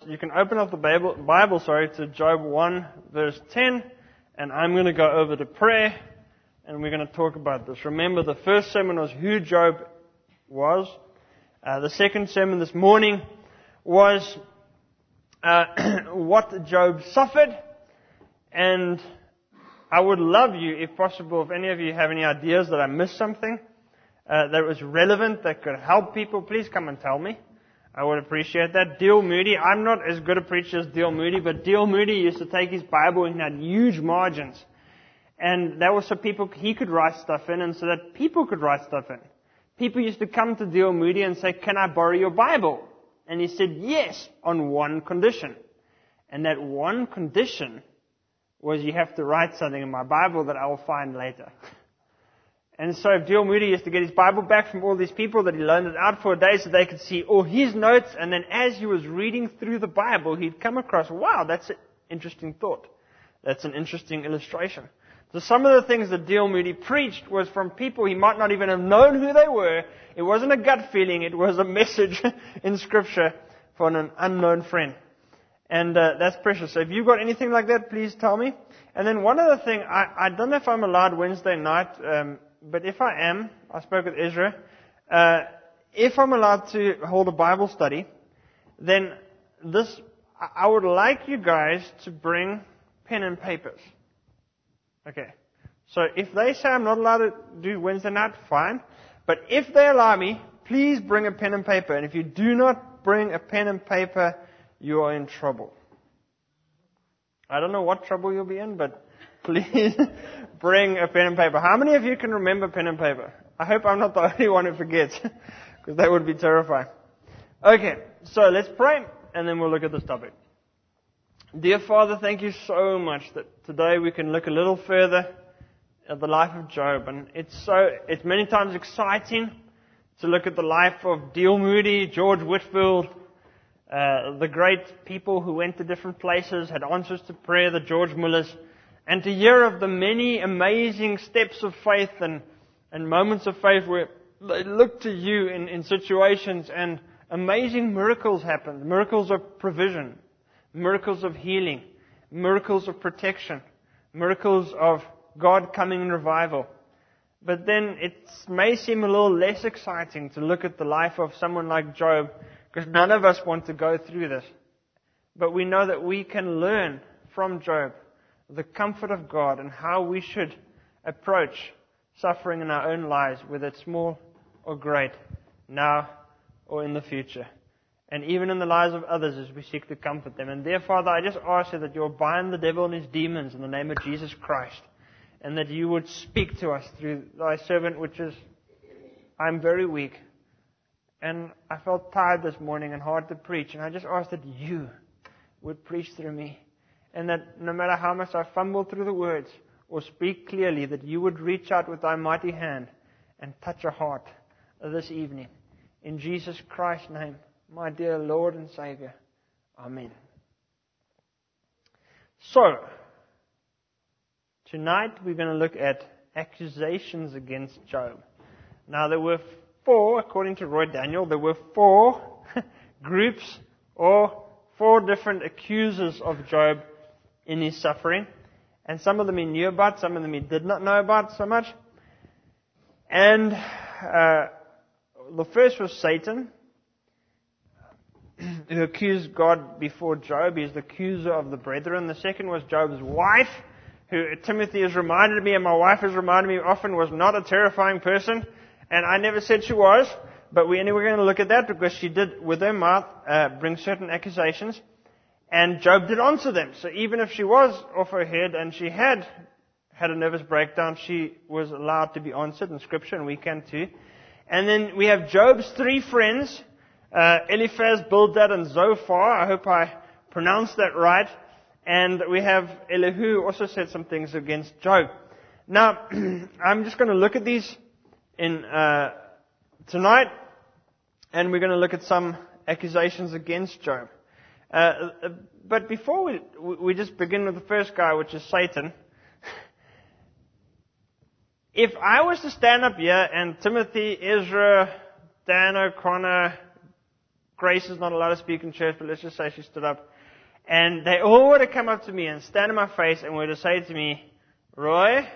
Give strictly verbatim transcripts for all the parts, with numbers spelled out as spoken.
you can open up the Bible, Bible, sorry, to Job one, verse ten, and I'm going to go over to prayer, and we're going to talk about this. Remember, the first sermon was who Job was. Uh, the second sermon this morning was uh, what Job suffered, and I would love you, if possible, if any of you have any ideas that I missed something, uh, that was relevant, that could help people, please come and tell me. I would appreciate that. D L Moody, I'm not as good a preacher as D L Moody, but D L Moody used to take his Bible and he had huge margins. And that was so people, he could write stuff in and so that people could write stuff in. People used to come to D L Moody and say, can I borrow your Bible? And he said, yes, on one condition. And that one condition was you have to write something in my Bible that I will find later. And so if D L Moody used to get his Bible back from all these people that he loaned it out for a day so they could see all his notes, and then as he was reading through the Bible, he'd come across, wow, that's an interesting thought. That's an interesting illustration. So some of the things that D L Moody preached was from people he might not even have known who they were. It wasn't a gut feeling, it was a message in Scripture from an unknown friend. And uh, that's precious. So if you've got anything like that, please tell me. And then one other thing, I, I don't know if I'm allowed Wednesday night, um, but if I am, I spoke with Ezra, uh, if I'm allowed to hold a Bible study, then this, I would like you guys to bring pen and papers. Okay. So if they say I'm not allowed to do Wednesday night, fine. But if they allow me, please bring a pen and paper. And if you do not bring a pen and paper, you are in trouble. I don't know what trouble you'll be in, but please bring a pen and paper. How many of you can remember pen and paper? I hope I'm not the only one who forgets, because that would be terrifying. Okay, so let's pray, and then we'll look at this topic. Dear Father, thank you so much that today we can look a little further at the life of Job. And it's so, it's many times exciting to look at the life of D L Moody, George Whitfield, uh, the great people who went to different places, had answers to prayer, the George Mullers, and to hear of the many amazing steps of faith and, and moments of faith where they look to you in, in situations and amazing miracles happened, miracles of provision, miracles of healing, miracles of protection, miracles of God coming in revival. But then it may seem a little less exciting to look at the life of someone like Job, because none of us want to go through this. But we know that we can learn from Job the comfort of God and how we should approach suffering in our own lives, whether it's small or great, now or in the future. And even in the lives of others as we seek to comfort them. And dear Father, I just ask you that you'll bind the devil and his demons in the name of Jesus Christ. And that you would speak to us through thy servant, which is, I'm very weak. And I felt tired this morning and hard to preach. And I just ask that you would preach through me. And that no matter how much I fumble through the words or speak clearly, that you would reach out with thy mighty hand and touch a heart this evening. In Jesus Christ's name, my dear Lord and Savior. Amen. So, tonight we're going to look at accusations against Job. Now there were four, according to Roy Daniel, there were four groups or four different accusers of Job in his suffering. And some of them he knew about, some of them he did not know about so much. And uh, the first was Satan, who accused God before Job. He's the accuser of the brethren. The second was Job's wife, who Timothy has reminded me, and my wife has reminded me often, was not a terrifying person. And I never said she was, but we anyway, we're going to look at that because she did, with her mouth, uh, bring certain accusations. And Job did answer them. So even if she was off her head and she had had a nervous breakdown, she was allowed to be answered in Scripture, and we can too. And then we have Job's three friends, uh, Eliphaz, Bildad, and Zophar. I hope I pronounced that right. And we have Elihu, who also said some things against Job. Now, I'm just going to look at these in uh, tonight, and we're going to look at some accusations against Job. Uh, but before we we just begin with the first guy, which is Satan. If I was to stand up here and Timothy, Ezra, Dan O'Connor, Grace is not allowed to speak in church, but let's just say she stood up. And they all would have come up to me and stand in my face and would have said to me, Roy,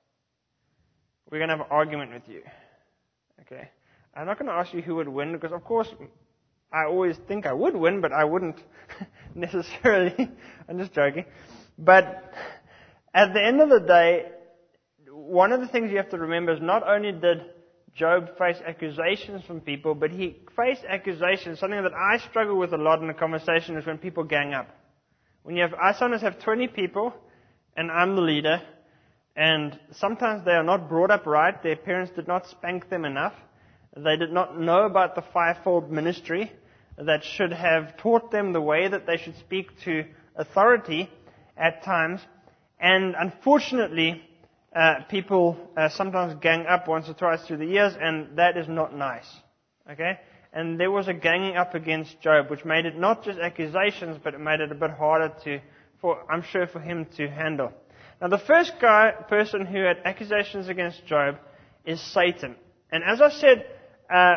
we're going to have an argument with you. Okay. I'm not going to ask you who would win, because of course I always think I would win, but I wouldn't necessarily. I'm just joking. But at the end of the day, one of the things you have to remember is not only did Job face accusations from people, but he faced accusations. Something that I struggle with a lot in the conversation is when people gang up. When you have, I sometimes have twenty people, and I'm the leader, and sometimes they are not brought up right. Their parents did not spank them enough. They did not know about the fivefold ministry that should have taught them the way that they should speak to authority at times. And unfortunately, uh, people uh, sometimes gang up once or twice through the years, and that is not nice. Okay? And there was a ganging up against Job, which made it not just accusations, but it made it a bit harder to, for I'm sure, for him to handle. Now, the first guy, person who had accusations against Job is Satan. And as I said, uh,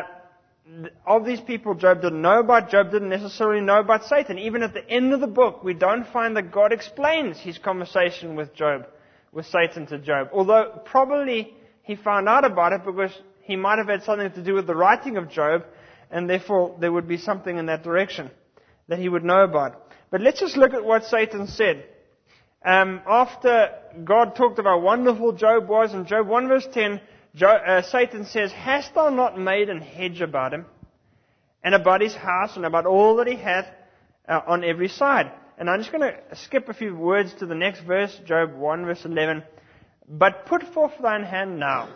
of these people Job didn't know about, Job didn't necessarily know about Satan. Even at the end of the book, we don't find that God explains his conversation with Job, with Satan to Job. Although probably he found out about it because he might have had something to do with the writing of Job, and therefore there would be something in that direction that he would know about. But let's just look at what Satan said. Um, after God talked about how wonderful Job was, in Job one verse ten, Job, uh, Satan says, Hast thou not made an hedge about him, and about his house, and about all that he hath uh, on every side? And I'm just going to skip a few words to the next verse, Job one verse eleven. But put forth thine hand now,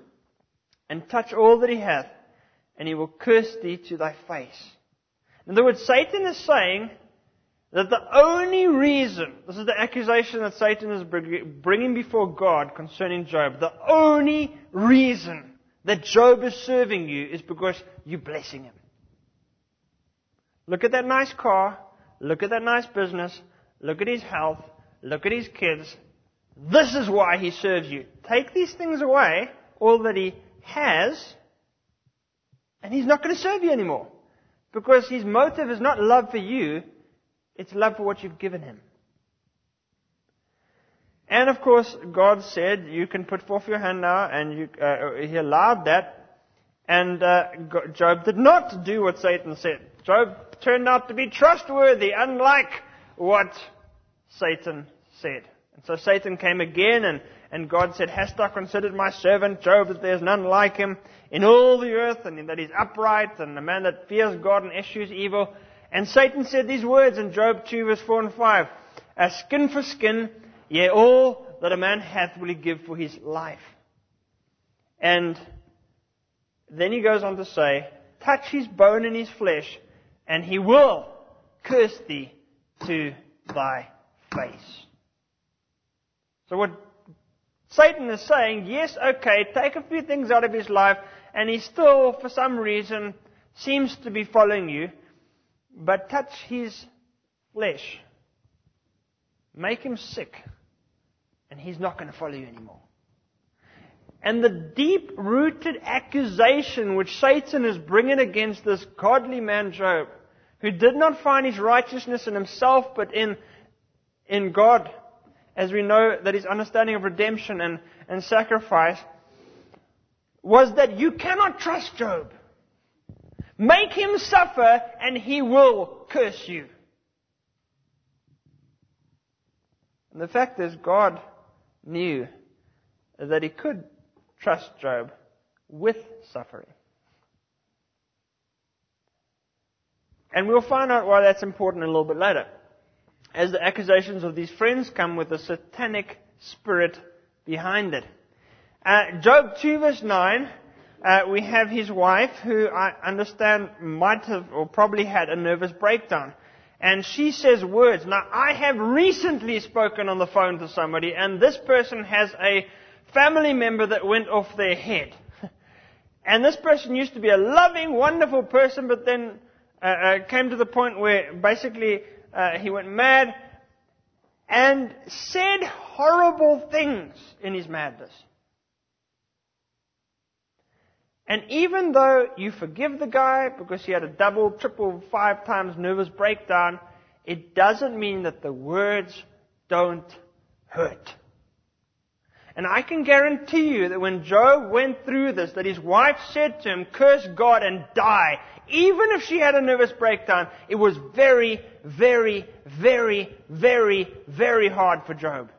and touch all that he hath, and he will curse thee to thy face. In other words, Satan is saying that the only reason, this is the accusation that Satan is bringing before God concerning Job, the only reason that Job is serving you is because you're blessing him. Look at that nice car, look at that nice business, look at his health, look at his kids. This is why he serves you. Take these things away, all that he has, and he's not going to serve you anymore. Because his motive is not love for you, it's love for what you've given him. And of course, God said, you can put forth your hand now, and you, uh, he allowed that. And uh, Job did not do what Satan said. Job turned out to be trustworthy, unlike what Satan said. And so Satan came again, and, and God said, Hast thou considered my servant Job, that there is none like him in all the earth, and that he's upright, and a man that fears God and eschews evil? And Satan said these words in Job two verse four and five. As skin for skin, yea, all that a man hath will he give for his life. And then he goes on to say, touch his bone and his flesh, and he will curse thee to thy face. So what Satan is saying, yes, okay, take a few things out of his life, and he still, for some reason, seems to be following you. But touch his flesh, make him sick, and he's not going to follow you anymore. And the deep-rooted accusation which Satan is bringing against this godly man Job, who did not find his righteousness in himself, but in, in God, as we know that his understanding of redemption and, and sacrifice, was that you cannot trust Job. Make him suffer, and he will curse you. And the fact is, God knew that he could trust Job with suffering. And we'll find out why that's important a little bit later, as the accusations of these friends come with a satanic spirit behind it. Uh, Job two verse nine, uh, we have his wife, who I understand might have or probably had a nervous breakdown. And she says words. Now, I have recently spoken on the phone to somebody, and this person has a family member that went off their head. And this person used to be a loving, wonderful person, but then uh, uh, came to the point where basically uh, he went mad and said horrible things in his madness. And even though you forgive the guy because he had a double, triple, five times nervous breakdown, it doesn't mean that the words don't hurt. And I can guarantee you that when Job went through this, that his wife said to him, curse God and die. Even if she had a nervous breakdown, it was very, very, very, very, very hard for Job.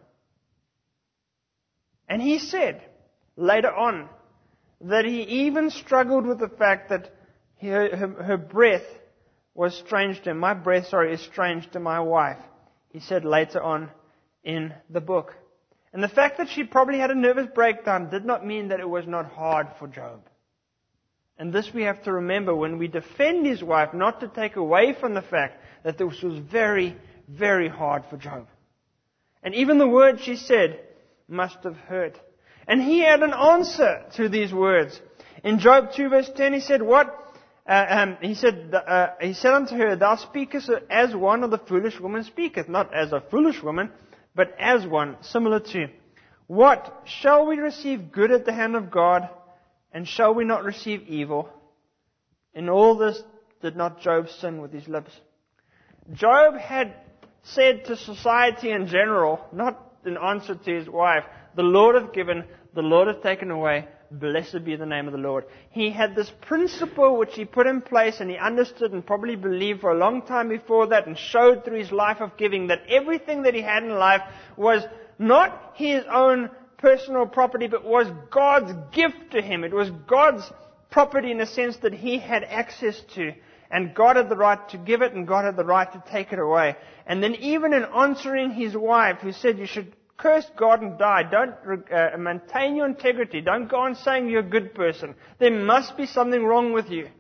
And he said, later on, that he even struggled with the fact that her, her, her breath was strange to him. My breath, sorry, is strange to my wife. He said later on in the book. And the fact that she probably had a nervous breakdown did not mean that it was not hard for Job. And this we have to remember when we defend his wife, not to take away from the fact that this was very, very hard for Job. And even the words she said must have hurt. And he had an answer to these words. In Job two verse ten, he said, what? Uh, um, he said, uh, he said unto her, thou speakest as one of the foolish women speaketh, not as a foolish woman, but as one, similar to. What? Shall we receive good at the hand of God, and shall we not receive evil? In all this did not Job sin with his lips. Job had said to society in general, not in answer to his wife, the Lord hath given, the Lord hath taken away, blessed be the name of the Lord. He had this principle which he put in place and he understood and probably believed for a long time before that and showed through his life of giving that everything that he had in life was not his own personal property but was God's gift to him. It was God's property in a sense that he had access to. And God had the right to give it and God had the right to take it away. And then even in answering his wife who said you should curse God and die. Don't uh, maintain your integrity. Don't go on saying you're a good person. There must be something wrong with you.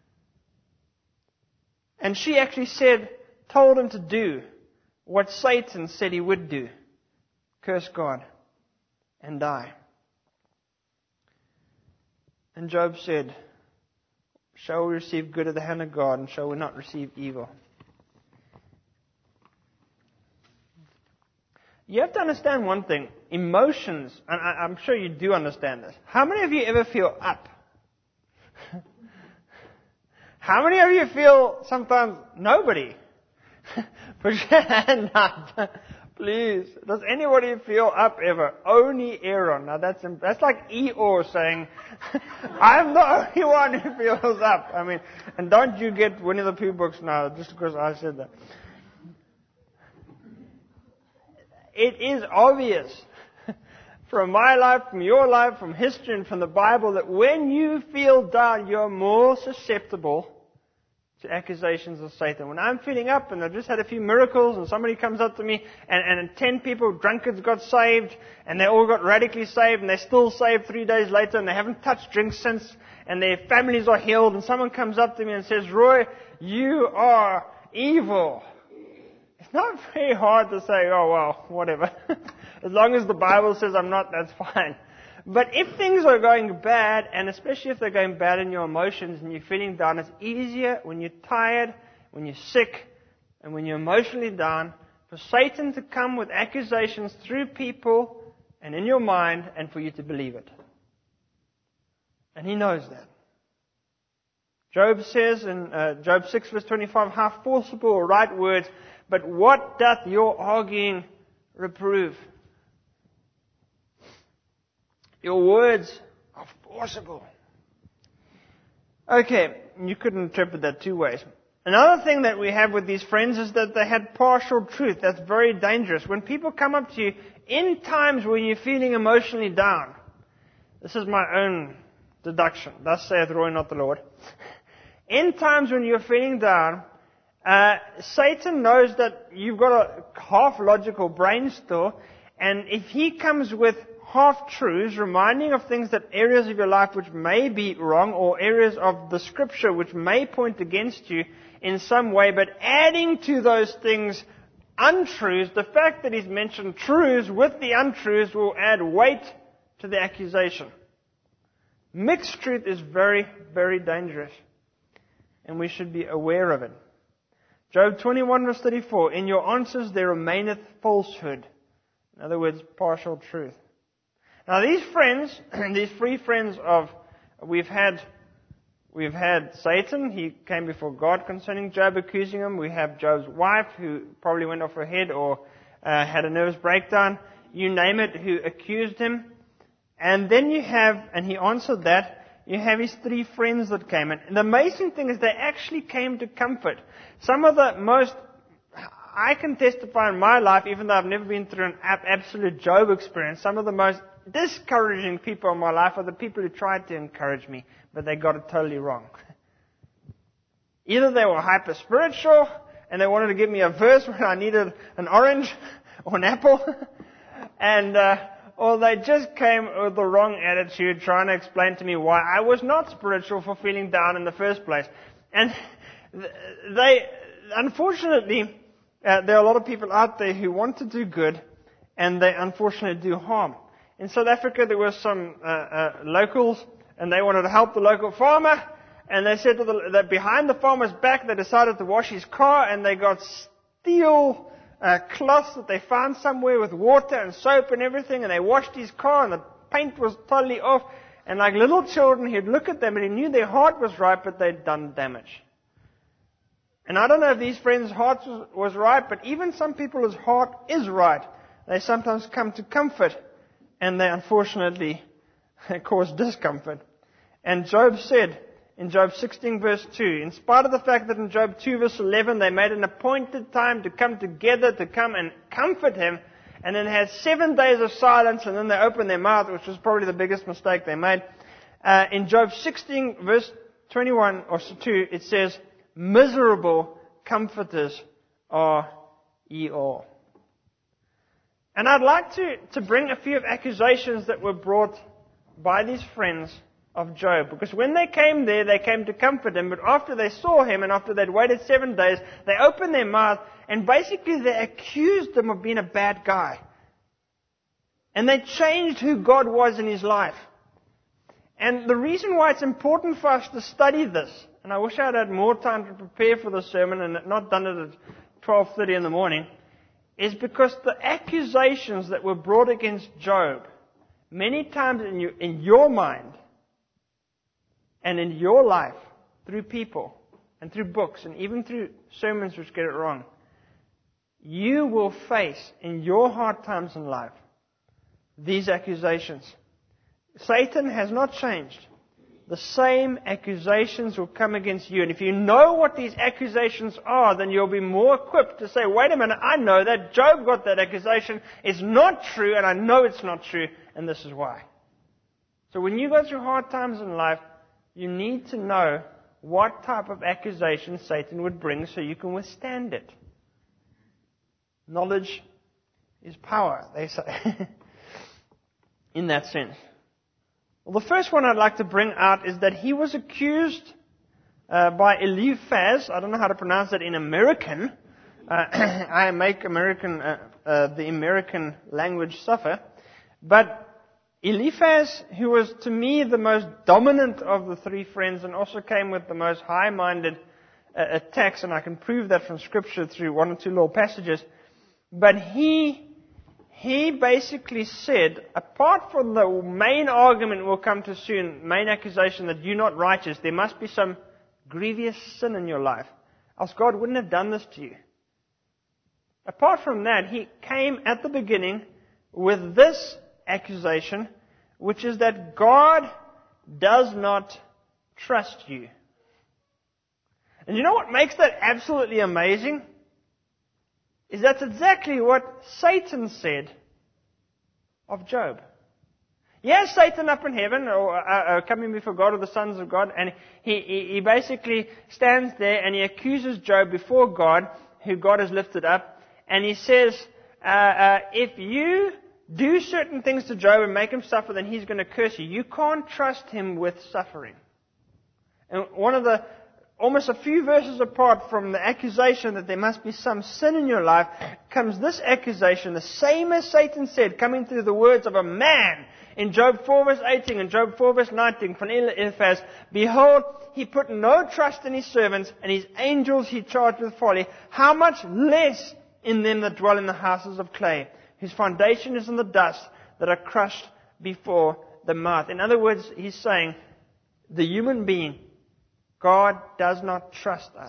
And she actually said, told him to do what Satan said he would do. Curse God and die. And Job said, shall we receive good at the hand of God and shall we not receive evil? You have to understand one thing. Emotions, and I, I'm sure you do understand this. How many of you ever feel up? How many of you feel sometimes nobody? Put your hand up. Please. Does anybody feel up ever? Only Aaron. Now that's, that's like Eeyore saying, I'm the only one who feels up. I mean, and don't you get Winnie the Pooh books now just because I said that. It is obvious from my life, from your life, from history and from the Bible that when you feel down, you're more susceptible to accusations of Satan. When I'm feeling up and I've just had a few miracles and somebody comes up to me and, and ten people, drunkards, got saved and they all got radically saved and they're still saved three days later and they haven't touched drink since and their families are healed and someone comes up to me and says, Roy, you are evil. It's not very hard to say, oh, well, whatever. As long as the Bible says I'm not, that's fine. But if things are going bad, and especially if they're going bad in your emotions and you're feeling down, it's easier when you're tired, when you're sick, and when you're emotionally down, for Satan to come with accusations through people and in your mind and for you to believe it. And he knows that. Job says in uh, Job six verse twenty-five, how forcible are right words, but what doth your arguing reprove? Your words are forcible. Okay, you could interpret that two ways. Another thing that we have with these friends is that they had partial truth. That's very dangerous. When people come up to you in times when you're feeling emotionally down, this is my own deduction. Thus saith Roy, not the Lord. In times when you're feeling down, uh, Satan knows that you've got a half-logical brain still, and if he comes with half-truths, reminding of things that areas of your life which may be wrong, or areas of the Scripture which may point against you in some way, but adding to those things untruths, the fact that he's mentioned truths with the untruths will add weight to the accusation. Mixed truth is very, very dangerous. And we should be aware of it. Job twenty-one verse thirty-four, in your answers there remaineth falsehood. In other words, partial truth. Now these friends, these three friends of we've had we've had Satan. He came before God concerning Job, accusing him. We have Job's wife, who probably went off her head or uh, had a nervous breakdown. You name it, who accused him. And then you have, and he answered that. You have his three friends that came in. And the amazing thing is they actually came to comfort. Some of the most, I can testify in my life, even though I've never been through an absolute Job experience, some of the most discouraging people in my life are the people who tried to encourage me, but they got it totally wrong. Either they were hyper spiritual, and they wanted to give me a verse when I needed an orange or an apple, and uh, or they just came with the wrong attitude, trying to explain to me why I was not spiritual for feeling down in the first place. And they, unfortunately, uh, there are a lot of people out there who want to do good, and they unfortunately do harm. In South Africa, there were some uh, uh, locals, and they wanted to help the local farmer, and they said to the, that behind the farmer's back, they decided to wash his car, and they got steel Uh, cloths that they found somewhere with water and soap and everything, and they washed his car, and the paint was totally off. And like little children, he'd look at them and he knew their heart was right, but they'd done damage. And I don't know if these friends' hearts was, was right, but even some people's heart is right. They sometimes come to comfort, and they unfortunately cause discomfort. And Job said, in Job sixteen verse two, in spite of the fact that in Job two verse eleven they made an appointed time to come together to come and comfort him, and then had seven days of silence, and then they opened their mouth, which was probably the biggest mistake they made. Uh, in Job sixteen verse twenty-one or two, it says, miserable comforters are ye all. And I'd like to, to bring a few of accusations that were brought by these friends of Job. Because when they came there, they came to comfort him, but after they saw him and after they'd waited seven days, they opened their mouth and basically they accused him of being a bad guy. And they changed who God was in his life. And the reason why it's important for us to study this, and I wish I'd had more time to prepare for the sermon and not done it at twelve thirty in the morning, is because the accusations that were brought against Job, many times in your, in your mind, and in your life, through people, and through books, and even through sermons which get it wrong, you will face, in your hard times in life, these accusations. Satan has not changed. The same accusations will come against you. And if you know what these accusations are, then you'll be more equipped to say, wait a minute, I know that Job got that accusation. It's not true, and I know it's not true, and this is why. So when you go through hard times in life, you need to know what type of accusation Satan would bring so you can withstand it. Knowledge is power, they say. In that sense. Well, the first one I'd like to bring out is that he was accused uh, by Eliphaz. I don't know how to pronounce that in American. Uh, I make American uh, uh, the American language suffer. But Eliphaz, who was to me the most dominant of the three friends and also came with the most high-minded uh, attacks, and I can prove that from Scripture through one or two little passages. But he, he basically said, apart from the main argument we'll come to soon, main accusation that you're not righteous, there must be some grievous sin in your life, else God wouldn't have done this to you. Apart from that, he came at the beginning with this accusation, which is that God does not trust you. And you know what makes that absolutely amazing? Is that's exactly what Satan said of Job. Yes, Satan up in heaven, or uh, uh, coming before God, or the sons of God, and he, he, he basically stands there and he accuses Job before God, who God has lifted up, and he says, uh, uh, if you do certain things to Job and make him suffer, then he's going to curse you. You can't trust him with suffering. And one of the, almost a few verses apart from the accusation that there must be some sin in your life, comes this accusation, the same as Satan said, coming through the words of a man in Job four verse eighteen and Job four verse nineteen from Eliphaz. Behold, he put no trust in his servants, and his angels he charged with folly. How much less in them that dwell in the houses of clay, whose foundation is in the dust, that are crushed before the mouth. In other words, he's saying, the human being, God does not trust us.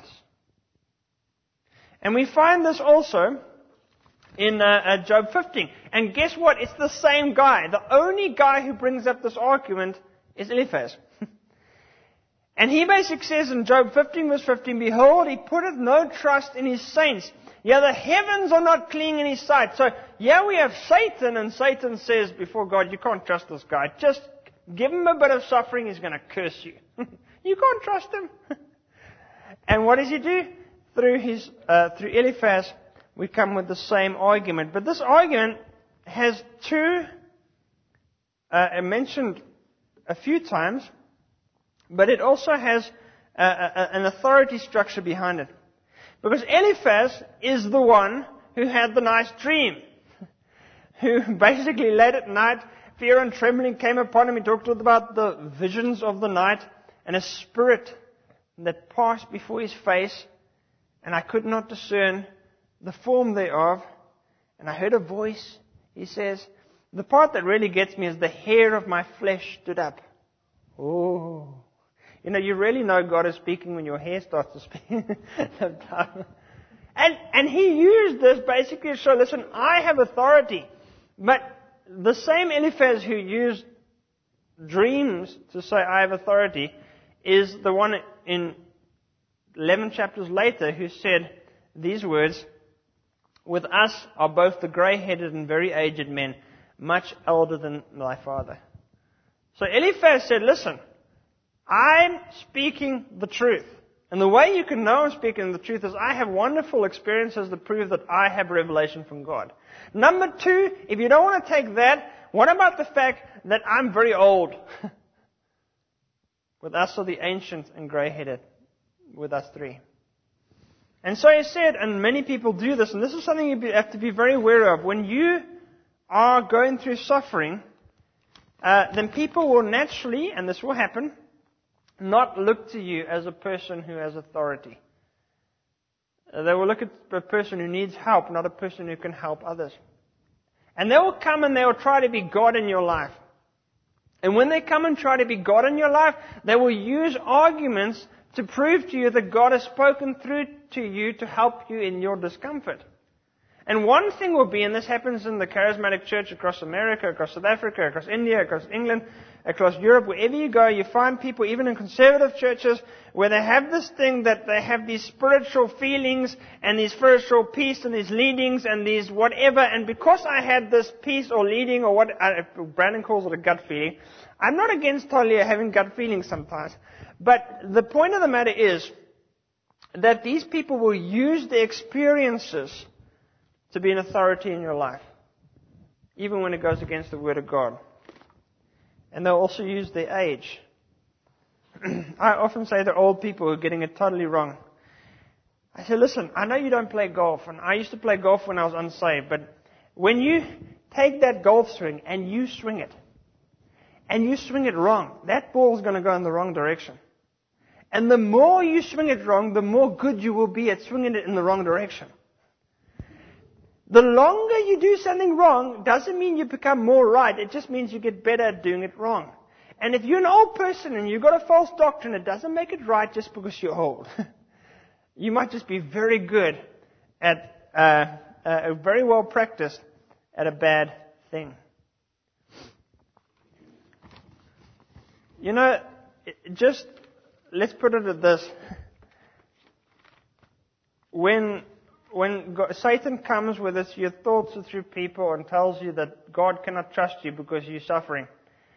And we find this also in uh, uh, Job fifteen. And guess what? It's the same guy. The only guy who brings up this argument is Eliphaz. And he basically says in Job fifteen verse fifteen, Behold, he putteth no trust in his saints. Yeah, the heavens are not clean in his sight. So, yeah, we have Satan, and Satan says before God, you can't trust this guy. Just give him a bit of suffering, he's going to curse you. You can't trust him. And what does he do? Through his, uh, through Eliphaz, we come with the same argument. But this argument has two, uh, mentioned a few times, but it also has uh, a, an authority structure behind it. Because Eliphaz is the one who had the nice dream. Who basically late at night, fear and trembling came upon him. He talked about the visions of the night and a spirit that passed before his face, and I could not discern the form thereof. And I heard a voice, he says. The part that really gets me is the hair of my flesh stood up. Oh. You know, you really know God is speaking when your hair starts to speak. and, and he used this basically to show, listen, I have authority. But the same Eliphaz who used dreams to say I have authority is the one in eleven chapters later who said these words, With us are both the grey-headed and very aged men, much older than thy father. So Eliphaz said, listen, I'm speaking the truth. And the way you can know I'm speaking the truth is I have wonderful experiences that prove that I have revelation from God. Number two, if you don't want to take that, what about the fact that I'm very old? With us are the ancient and grey-headed. With us three. And so he said, and many people do this, and this is something you have to be very aware of. When you are going through suffering, uh, then people will naturally, and this will happen, not look to you as a person who has authority. Uh, they will look at a person who needs help, not a person who can help others. And they will come and they will try to be God in your life. And when they come and try to be God in your life, they will use arguments to prove to you that God has spoken through to you to help you in your discomfort. And one thing will be, and this happens in the charismatic church across America, across South Africa, across India, across England, across Europe, wherever you go, you find people, even in conservative churches, where they have this thing that they have these spiritual feelings and these spiritual peace and these leadings and these whatever. And because I had this peace or leading or what, uh, Brandon calls it a gut feeling, I'm not against totally having gut feelings sometimes. But the point of the matter is that these people will use the experiences to be an authority in your life, even when it goes against the Word of God. And they'll also use their age. I often say to old people who are getting it totally wrong. I say, listen, I know you don't play golf, and I used to play golf when I was unsaved, but when you take that golf swing and you swing it, and you swing it wrong, that ball's going to go in the wrong direction. And the more you swing it wrong, the more good you will be at swinging it in the wrong direction. The longer you do something wrong doesn't mean you become more right. It just means you get better at doing it wrong. And if you're an old person and you've got a false doctrine, it doesn't make it right just because you're old. You might just be very good at, uh, uh, very well practiced at a bad thing. You know, just, let's put it at this. When When God, Satan comes with his, your thoughts through people and tells you that God cannot trust you because you're suffering.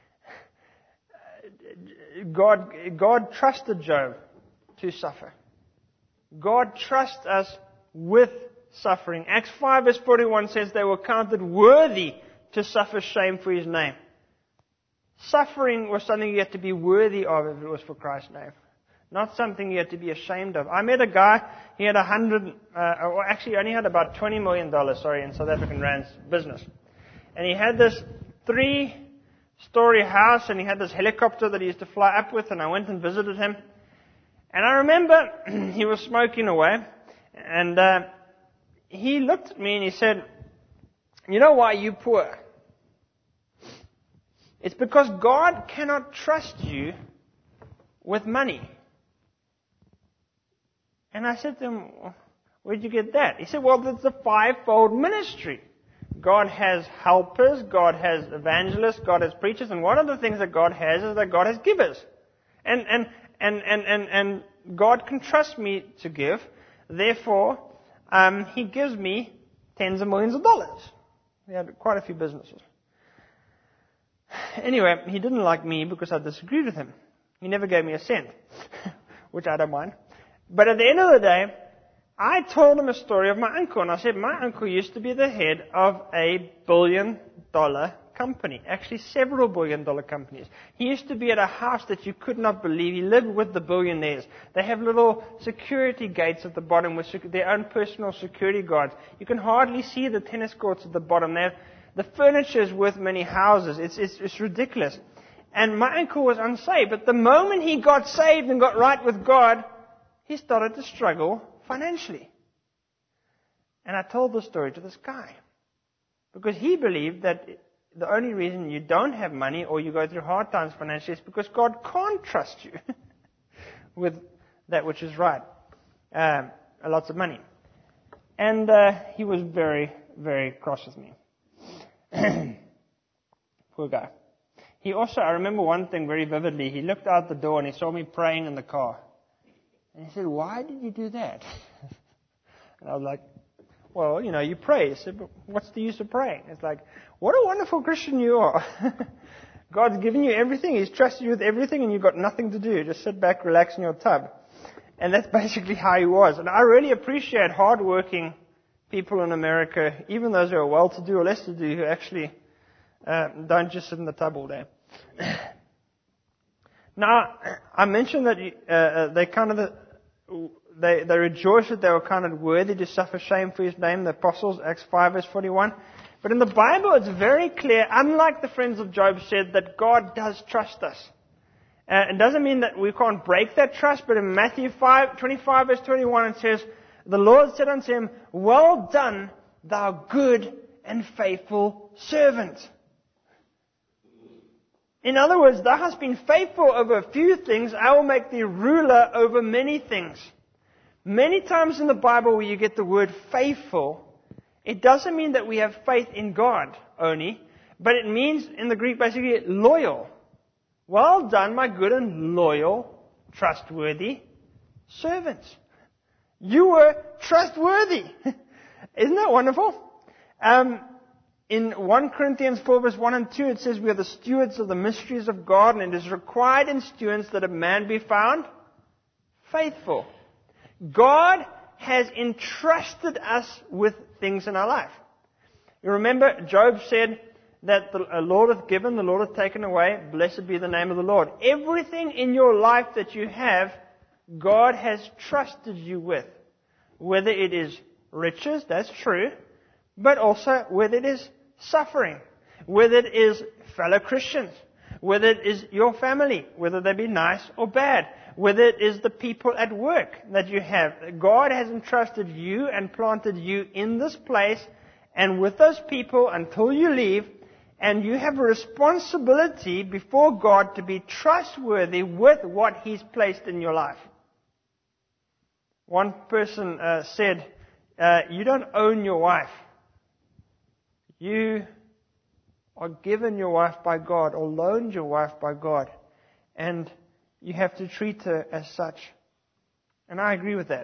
God, God trusted Job to suffer. God trusts us with suffering. Acts five verse forty-one says they were counted worthy to suffer shame for His name. Suffering was something you had to be worthy of if it was for Christ's name. Not something you had to be ashamed of. I met a guy, he had a hundred, uh, or actually only had about twenty million dollars, sorry, in South African Rand's business. And he had this three-story house, and he had this helicopter that he used to fly up with, and I went and visited him. And I remember he was smoking away, and uh, he looked at me and he said, you know why you're poor? It's because God cannot trust you with money. And I said to him, where'd you get that? He said, well, it's a fivefold ministry. God has helpers, God has evangelists, God has preachers, and one of the things that God has is that God has givers. And, and, and, and, and, and God can trust me to give. Therefore, um, He gives me tens of millions of dollars. We had quite a few businesses. Anyway, he didn't like me because I disagreed with him. He never gave me a cent, which I don't mind. But at the end of the day, I told him a story of my uncle, and I said, my uncle used to be the head of a billion dollar company, actually several billion dollar companies. He used to be at a house that you could not believe. He lived with the billionaires. They have little security gates at the bottom with their own personal security guards. You can hardly see the tennis courts at the bottom. They have, the furniture is worth many houses. It's, it's, it's ridiculous. And my uncle was unsaved, but the moment he got saved and got right with God, he started to struggle financially. And I told the story to this guy. Because he believed that the only reason you don't have money or you go through hard times financially is because God can't trust you with that which is right. Um, lots of money. And uh, he was very, very cross with me. Poor guy. He also, I remember one thing very vividly. He looked out the door and he saw me praying in the car. And he said, why did you do that? And I was like, well, you know, you pray. He said, but what's the use of praying? It's like, what a wonderful Christian you are. God's given you everything. He's trusted you with everything and you've got nothing to do. Just sit back, relax in your tub. And that's basically how he was. And I really appreciate hardworking people in America, even those who are well-to-do or less-to-do, who actually uh, don't just sit in the tub all day. Now, I mentioned that uh, they kind of they they rejoiced that they were counted worthy to suffer shame for His name, the apostles, Acts five verse forty-one. But in the Bible, it's very clear, unlike the friends of Job said, that God does trust us. Uh, it doesn't mean that we can't break that trust, but in Matthew five twenty-five verse twenty-one, it says, the Lord said unto him, well done, thou good and faithful servant. In other words, thou hast been faithful over a few things, I will make thee ruler over many things. Many times in the Bible where you get the word faithful, it doesn't mean that we have faith in God only, but it means in the Greek basically loyal. Well done, my good and loyal, trustworthy servants. You were trustworthy. Isn't that wonderful? Um, in First Corinthians four verse one and two, it says we are the stewards of the mysteries of God, and it is required in stewards that a man be found faithful. God has entrusted us with things in our life. You remember, Job said that the Lord hath given, the Lord hath taken away. Blessed be the name of the Lord. Everything in your life that you have, God has trusted you with. Whether it is riches, that's true, but also whether it is suffering, whether it is fellow Christians, whether it is your family, whether they be nice or bad, whether it is the people at work that you have. God has entrusted you and planted you in this place and with those people until you leave, and you have a responsibility before God to be trustworthy with what He's placed in your life. One person uh, said, uh, you don't own your wife. You are given your wife by God or loaned your wife by God. And you have to treat her as such. And I agree with that.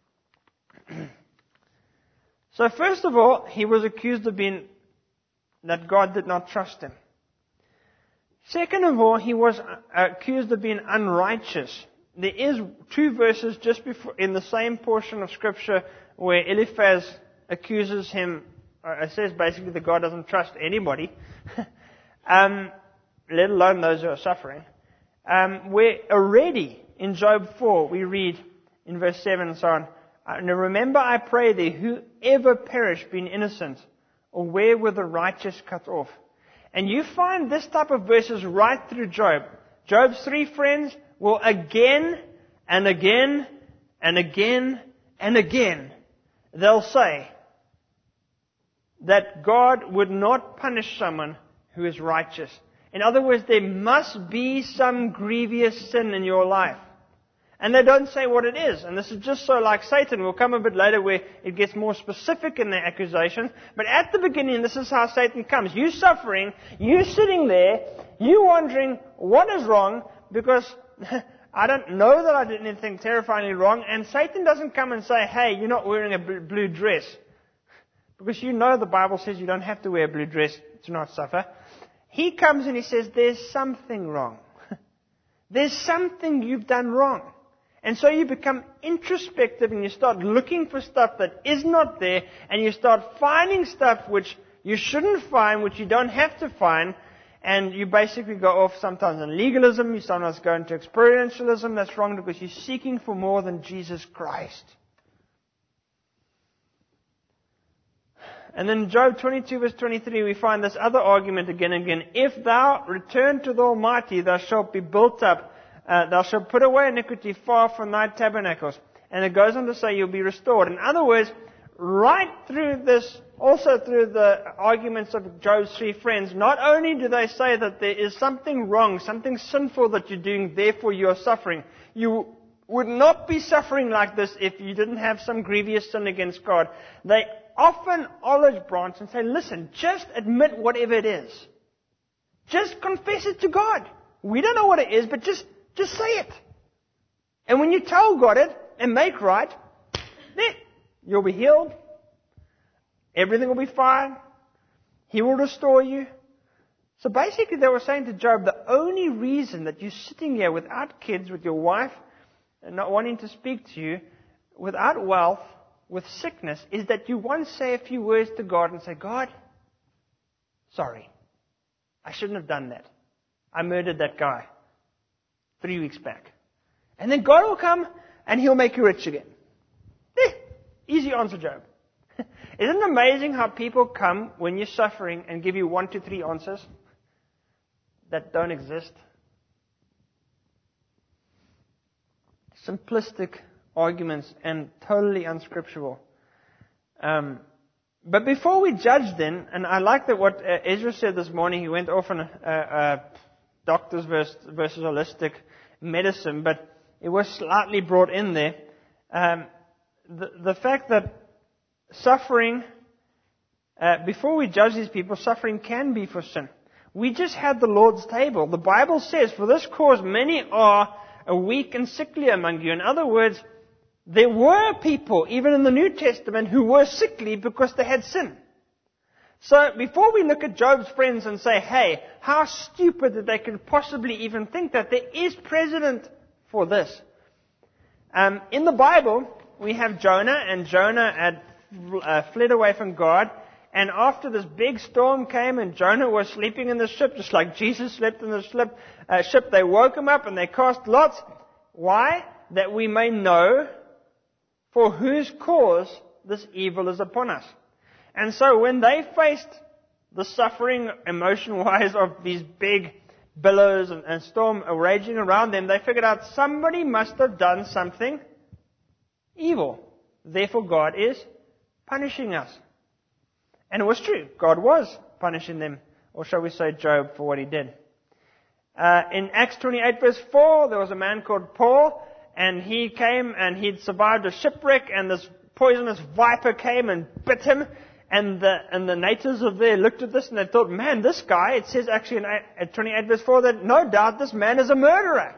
So first of all, he was accused of being, that God did not trust him. Second of all, he was accused of being unrighteous. There is two verses just before, in the same portion of Scripture where Eliphaz accuses him. It says basically that God doesn't trust anybody, um, let alone those who are suffering. Um, where already in Job four we read in verse seven and so on, and remember I pray thee, whoever perished being innocent, or where were the righteous cut off? And you find this type of verses right through Job. Job's three friends will again and again and again and again, they'll say that God would not punish someone who is righteous. In other words, there must be some grievous sin in your life. And they don't say what it is. And this is just so like Satan. We'll come a bit later where it gets more specific in their accusations. But at the beginning, this is how Satan comes. You suffering, you sitting there, you wondering what is wrong because I don't know that I did anything terrifyingly wrong. And Satan doesn't come and say, hey, you're not wearing a blue dress. Because you know the Bible says you don't have to wear a blue dress to not suffer. He comes and he says, there's something wrong. There's something you've done wrong. And so you become introspective and you start looking for stuff that is not there, and you start finding stuff which you shouldn't find, which you don't have to find, and you basically go off sometimes in legalism, you sometimes go into experientialism. That's wrong because you're seeking for more than Jesus Christ. And then Job twenty-two verse twenty-three, we find this other argument again and again. If thou return to the Almighty, thou shalt be built up. Uh, thou shalt put away iniquity far from thy tabernacles. And it goes on to say you'll be restored. In other words, right through this, also through the arguments of Job's three friends, not only do they say that there is something wrong, something sinful that you're doing, therefore you are suffering. You would not be suffering like this if you didn't have some grievous sin against God. They often olive branch and say, listen, just admit whatever it is. Just confess it to God. We don't know what it is, but just Just say it. And when you tell God it and make right, then you'll be healed. Everything will be fine. He will restore you. So basically they were saying to Job, the only reason that you're sitting here without kids, with your wife, and not wanting to speak to you, without wealth, with sickness, is that you once say a few words to God and say, God, sorry. I shouldn't have done that. I murdered that guy. Three weeks back. And then God will come and He'll make you rich again. Eh, easy answer, Job. Isn't it amazing how people come when you're suffering and give you one to three answers that don't exist? Simplistic arguments and totally unscriptural. Um, but before we judge then, and I like that what uh, Ezra said this morning, he went off on a, a, a doctors versus, versus holistic medicine, but it was slightly brought in there. Um, the, the fact that suffering, uh, before we judge these people, suffering can be for sin. We just had the Lord's table. The Bible says, for this cause many are weak and sickly among you. In other words, there were people, even in the New Testament, who were sickly because they had sin. So before we look at Job's friends and say, hey, how stupid that they could possibly even think that, there is precedent for this. Um, in the Bible, we have Jonah, and Jonah had uh, fled away from God. And after this big storm came and Jonah was sleeping in the ship, just like Jesus slept in the ship, uh, ship, they woke him up and they cast lots. Why? That we may know for whose cause this evil is upon us. And so when they faced the suffering, emotion-wise, of these big billows and, and storm raging around them, they figured out somebody must have done something evil. Therefore, God is punishing us. And it was true. God was punishing them, or shall we say Job, for what he did. Uh, in Acts twenty-eight verse four, there was a man called Paul, and he came and he'd survived a shipwreck, and this poisonous viper came and bit him. And the, and the natives of there looked at this and they thought, man, this guy, it says actually in twenty-eight verse four that no doubt this man is a murderer.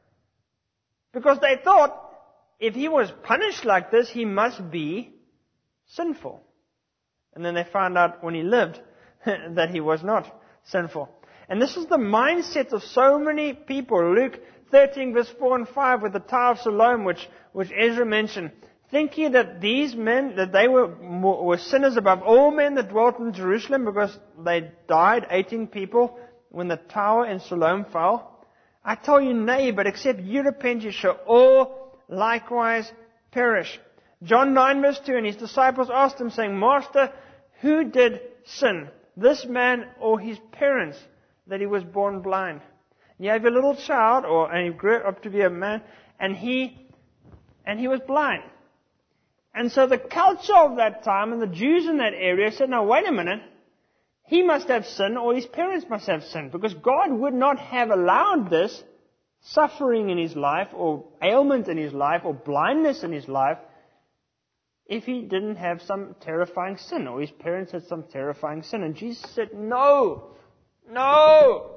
Because they thought, if he was punished like this, he must be sinful. And then they found out when he lived that he was not sinful. And this is the mindset of so many people. Luke thirteen verse four and five with the Tower of Siloam, which, which Ezra mentioned. Think ye that these men, that they were, were sinners above all men that dwelt in Jerusalem because they died, eighteen people, when the tower in Siloam fell? I tell you, nay, but except ye repent, ye shall all likewise perish. John nine verse two, and his disciples asked him, saying, Master, who did sin, this man or his parents, that he was born blind? You have a little child, or and he grew up to be a man, and he and he was blind. And so the culture of that time and the Jews in that area said, now wait a minute, he must have sinned or his parents must have sinned, because God would not have allowed this suffering in his life or ailment in his life or blindness in his life if he didn't have some terrifying sin or his parents had some terrifying sin. And Jesus said, no, no.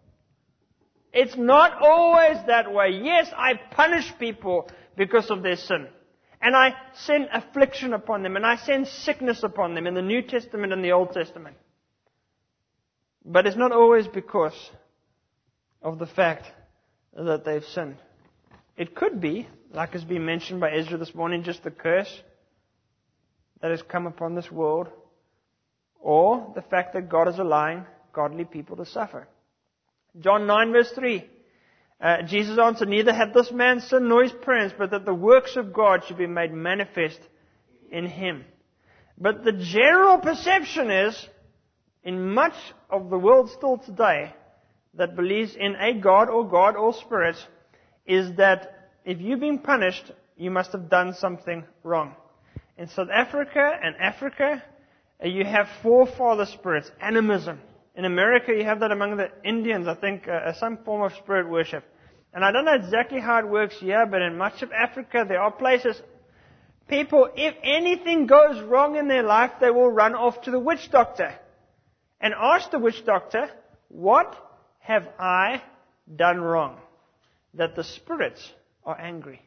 It's not always that way. Yes, I punish people because of their sin. And I send affliction upon them. And I send sickness upon them in the New Testament and the Old Testament. But it's not always because of the fact that they've sinned. It could be, like has been mentioned by Ezra this morning, just the curse that has come upon this world. Or the fact that God is allowing godly people to suffer. John nine verse three. Uh, Jesus answered, neither had this man sinned nor his parents, but that the works of God should be made manifest in him. But the general perception is, in much of the world still today, that believes in a God or God or Spirit, is that if you've been punished, you must have done something wrong. In South Africa and Africa, uh, you have forefather spirits, animism. In America, you have that among the Indians, I think, uh, some form of spirit worship. And I don't know exactly how it works here, but in much of Africa, there are places, people, if anything goes wrong in their life, they will run off to the witch doctor and ask the witch doctor, what have I done wrong that the spirits are angry?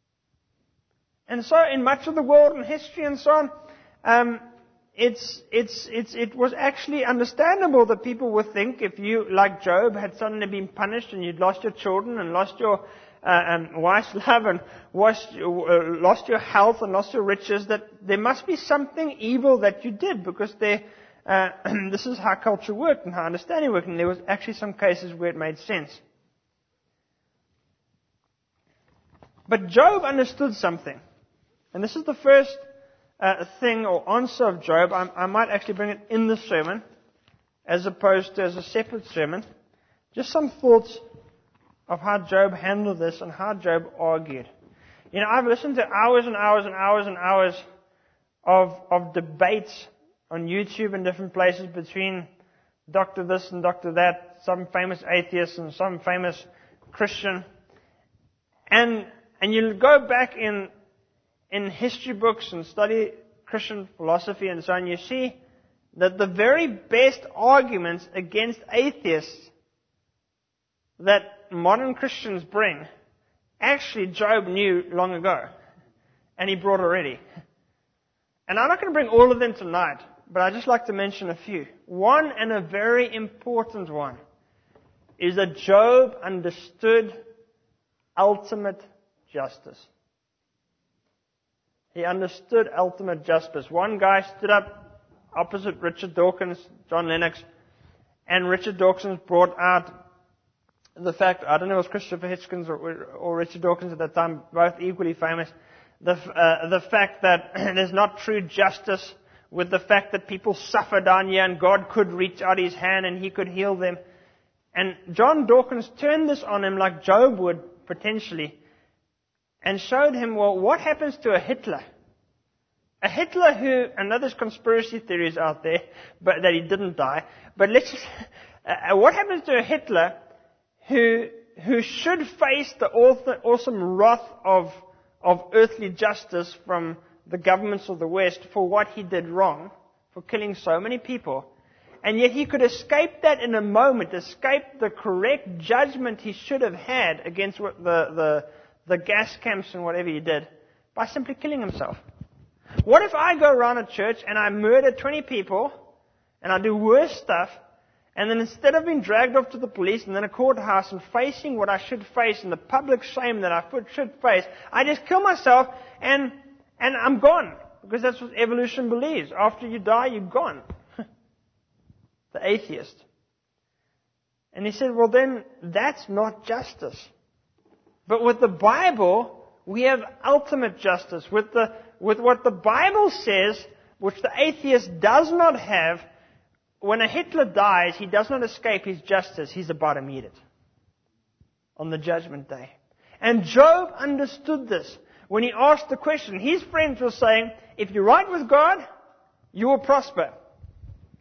And so, in much of the world and history and so on, um, It's, it's, it's, it was actually understandable that people would think if you, like Job, had suddenly been punished and you'd lost your children and lost your uh, um, wife's love and lost, uh, lost your health and lost your riches, that there must be something evil that you did, because there, uh, this is how culture worked and how understanding worked, and there was actually some cases where it made sense. But Job understood something. And this is the first Uh, thing or answer of Job. I, I might actually bring it in the sermon as opposed to as a separate sermon. Just some thoughts of how Job handled this and how Job argued. You know, I've listened to hours and hours and hours and hours of, of debates on YouTube and different places between Doctor this and Doctor that, some famous atheist and some famous Christian. And, and you go back in in history books and study Christian philosophy and so on, you see that the very best arguments against atheists that modern Christians bring, actually Job knew long ago. And he brought already. And I'm not going to bring all of them tonight, but I'd just like to mention a few. One, and a very important one, is that Job understood ultimate justice. He understood ultimate justice. One guy stood up opposite Richard Dawkins, John Lennox, and Richard Dawkins brought out the fact, I don't know if it was Christopher Hitchens or, or Richard Dawkins at that time, both equally famous, the, uh, the fact that there's not true justice with the fact that people suffer down here and God could reach out his hand and he could heal them. And John Dawkins turned this on him like Job would potentially, and showed him, well, what happens to a Hitler? A Hitler who, and now there's conspiracy theories out there, but that he didn't die, but let's just, uh, what happens to a Hitler who, who should face the awesome wrath of, of earthly justice from the governments of the West for what he did wrong, for killing so many people, and yet he could escape that in a moment, escape the correct judgment he should have had against what the, the the gas camps and whatever he did, by simply killing himself. What if I go around a church and I murder twenty people, and I do worse stuff, and then instead of being dragged off to the police and then a courthouse and facing what I should face and the public shame that I should face, I just kill myself and, and I'm gone. Because that's what evolution believes. After you die, you're gone. The atheist. And he said, well then, that's not justice. But with the Bible, we have ultimate justice. With the, with what the Bible says, which the atheist does not have, when a Hitler dies, he does not escape his justice. He's about to meet it on the judgment day. And Job understood this. When he asked the question, his friends were saying, if you're right with God, you will prosper.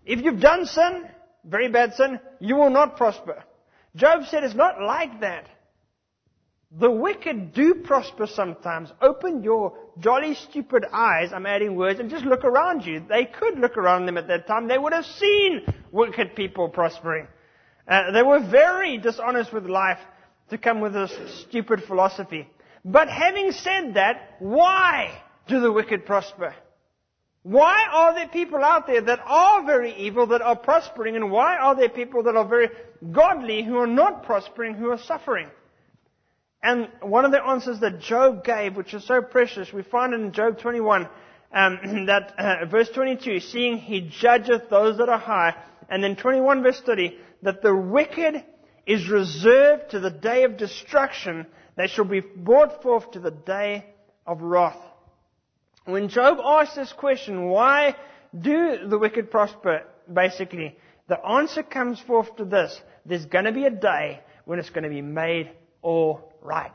If you've done sin, very bad sin, you will not prosper. Job said it's not like that. The wicked do prosper sometimes. Open your jolly stupid eyes, I'm adding words, and just look around you. They could look around them at that time. They would have seen wicked people prospering. Uh, they were very dishonest with life to come with this stupid philosophy. But having said that, why do the wicked prosper? Why are there people out there that are very evil, that are prospering, and why are there people that are very godly who are not prospering, who are suffering? And one of the answers that Job gave, which is so precious, we find it in Job twenty-one, um, that uh, verse twenty-two, seeing he judgeth those that are high, and then twenty-one verse thirty, that the wicked is reserved to the day of destruction, they shall be brought forth to the day of wrath. When Job asked this question, why do the wicked prosper, basically, the answer comes forth to this: there's going to be a day when it's going to be made all right.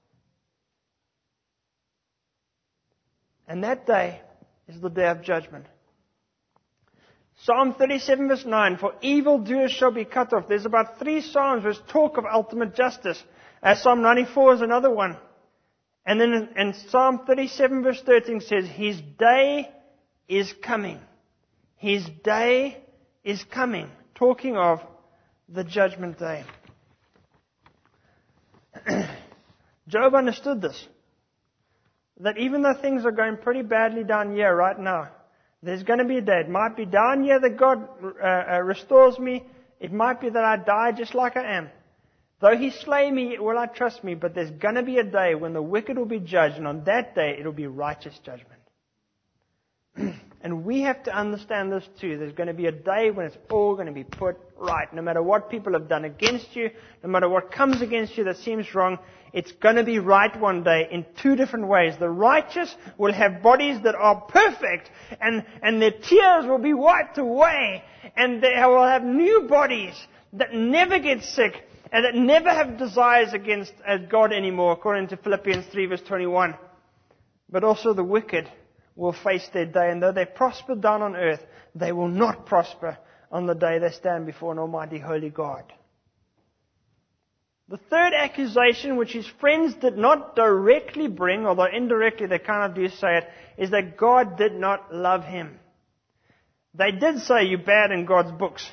And that day is the day of judgment. Psalm thirty-seven verse nine, for evildoers shall be cut off. There's about three psalms which talk of ultimate justice. As Psalm ninety-four is another one. And then in, in Psalm thirty-seven verse thirteen says, his day is coming. His day is coming. Talking of the judgment day. Job understood this. That even though things are going pretty badly down here right now, there's going to be a day. It might be down here that God uh, uh, restores me. It might be that I die just like I am. Though he slay me, yet will I trust me. But there's going to be a day when the wicked will be judged, and on that day it will be righteous judgment. And we have to understand this too. There's going to be a day when it's all going to be put right. No matter what people have done against you, no matter what comes against you that seems wrong, it's going to be right one day in two different ways. The righteous will have bodies that are perfect, and, and their tears will be wiped away, and they will have new bodies that never get sick, and that never have desires against uh, God anymore, according to Philippians three verse twenty-one. But also the wicked will face their day, and though they prosper down on earth, they will not prosper on the day they stand before an almighty holy God. The third accusation, which his friends did not directly bring, although indirectly they kind of do say it, is that God did not love him. They did say you're bad in God's books.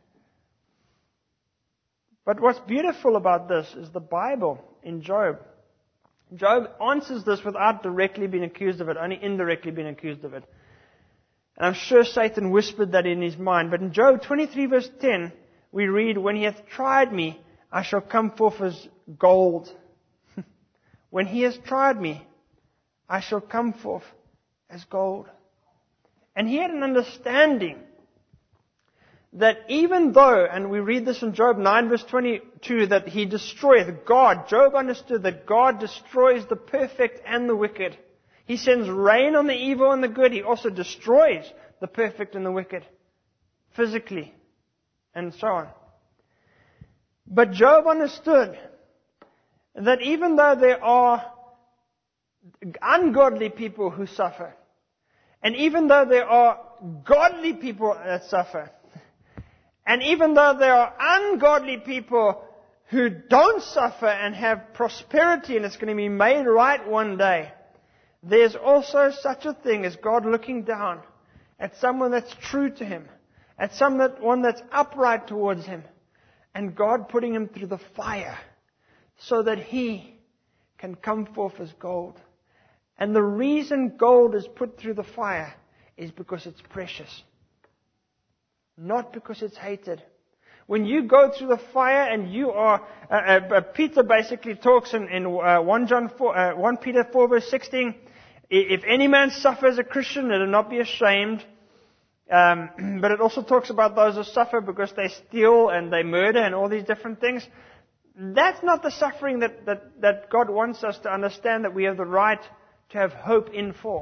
But what's beautiful about this is the Bible in Job. Job answers this without directly being accused of it, only indirectly being accused of it. And I'm sure Satan whispered that in his mind. But in Job twenty-three verse ten, we read, when he hath tried me, I shall come forth as gold. When he has tried me, I shall come forth as gold. And he had an understanding that even though, and we read this in Job nine verse twenty-two, that he destroyeth, God, Job understood that God destroys the perfect and the wicked. He sends rain on the evil and the good. He also destroys the perfect and the wicked, physically, and so on. But Job understood that even though there are ungodly people who suffer, and even though there are godly people that suffer, and even though there are ungodly people who don't suffer and have prosperity and it's going to be made right one day, there's also such a thing as God looking down at someone that's true to him, at someone that's upright towards him, and God putting him through the fire so that he can come forth as gold. And the reason gold is put through the fire is because it's precious. Not because it's hated. When you go through the fire and you are, uh, uh, Peter basically talks in, in uh, First John four, uh, First Peter four verse sixteen, if any man suffer as a Christian, let him not be ashamed. Um, but it also talks about those who suffer because they steal and they murder and all these different things. That's not the suffering that, that, that God wants us to understand that we have the right to have hope in for.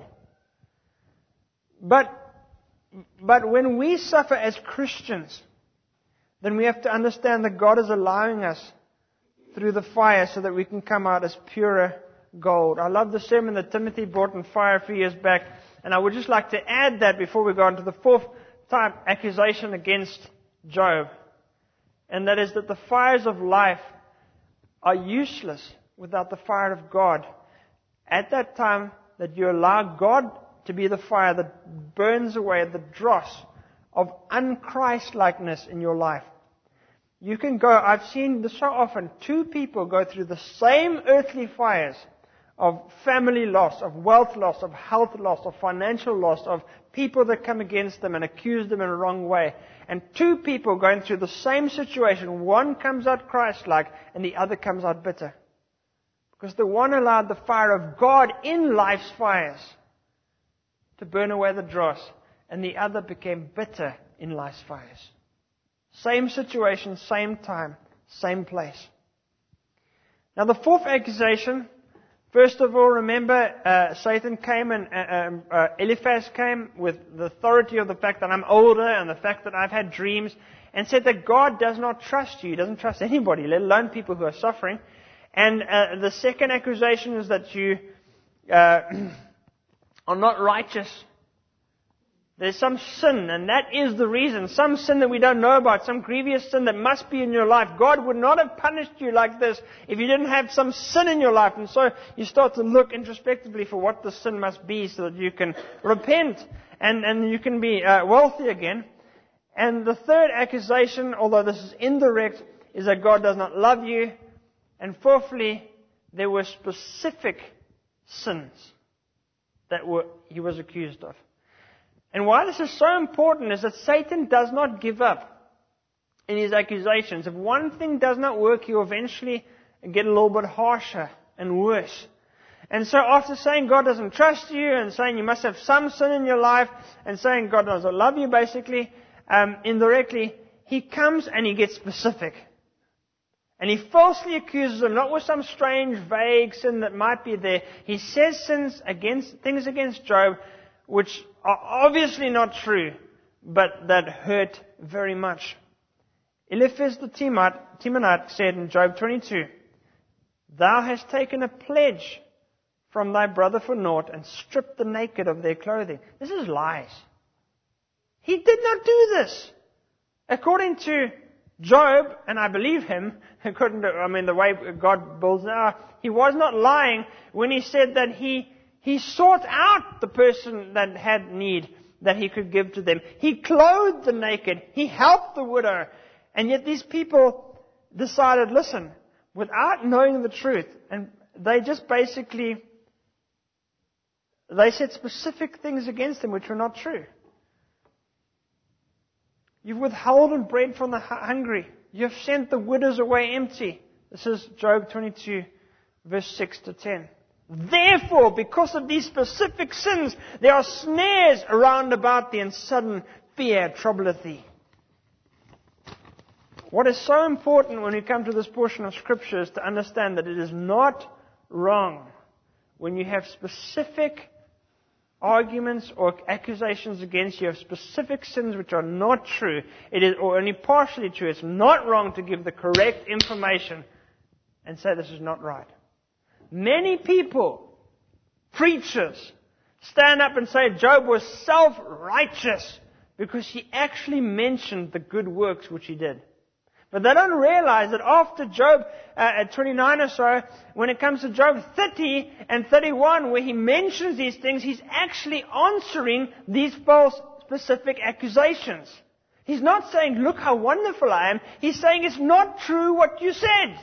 But But when we suffer as Christians, then we have to understand that God is allowing us through the fire so that we can come out as purer gold. I love the sermon that Timothy brought on fire a few years back, and I would just like to add that before we go on to the fourth type accusation against Job, and that is that the fires of life are useless without the fire of God. At that time, that you allow God to be the fire that burns away the dross of unChristlikeness in your life. You can go, I've seen this so often, two people go through the same earthly fires of family loss, of wealth loss, of health loss, of financial loss, of people that come against them and accuse them in a wrong way. And two people going through the same situation, one comes out Christ-like and the other comes out bitter. Because the one allowed the fire of God in life's fires to burn away the dross, and the other became bitter in life's fires. Same situation, same time, same place. Now the fourth accusation, first of all, remember uh, Satan came and uh, um, uh, Eliphaz came with the authority of the fact that I'm older and the fact that I've had dreams, and said that God does not trust you. He doesn't trust anybody, let alone people who are suffering. And uh, the second accusation is that you uh, are not righteous. There's some sin, and that is the reason. Some sin that we don't know about, some grievous sin that must be in your life. God would not have punished you like this if you didn't have some sin in your life. And so you start to look introspectively for what the sin must be so that you can repent and, and you can be uh, wealthy again. And the third accusation, although this is indirect, is that God does not love you. And fourthly, there were specific sins that were he was accused of. And why this is so important is that Satan does not give up in his accusations. If one thing does not work, he'll eventually get a little bit harsher and worse. And so after saying God doesn't trust you and saying you must have some sin in your life and saying God doesn't love you basically, um, indirectly, he comes and he gets specific. And he falsely accuses him, not with some strange, vague sin that might be there. He says sins against, things against Job, which are obviously not true, but that hurt very much. Eliphaz the Temanite said in Job twenty-two, Thou hast taken a pledge from thy brother for naught and stripped the naked of their clothing. This is lies. He did not do this. According to Job, and I believe him, according to, I mean, the way God builds it out, he was not lying when he said that he, he sought out the person that had need that he could give to them. He clothed the naked. He helped the widow. And yet these people decided, listen, without knowing the truth, and they just basically, they said specific things against him which were not true. You've withholden bread from the hungry. You've sent the widows away empty. This is Job twenty-two, verse six to ten. Therefore, because of these specific sins, there are snares around about thee, and sudden fear troubleth thee. What is so important when we come to this portion of Scripture is to understand that it is not wrong when you have specific arguments or accusations against you of specific sins which are not true, it is, or only partially true. It's not wrong to give the correct information and say this is not right. Many people, preachers, stand up and say Job was self-righteous because he actually mentioned the good works which he did. But they don't realize that after Job uh, at twenty-nine or so, when it comes to Job thirty and thirty-one, where he mentions these things, he's actually answering these false specific accusations. He's not saying, look how wonderful I am. He's saying it's not true what you said.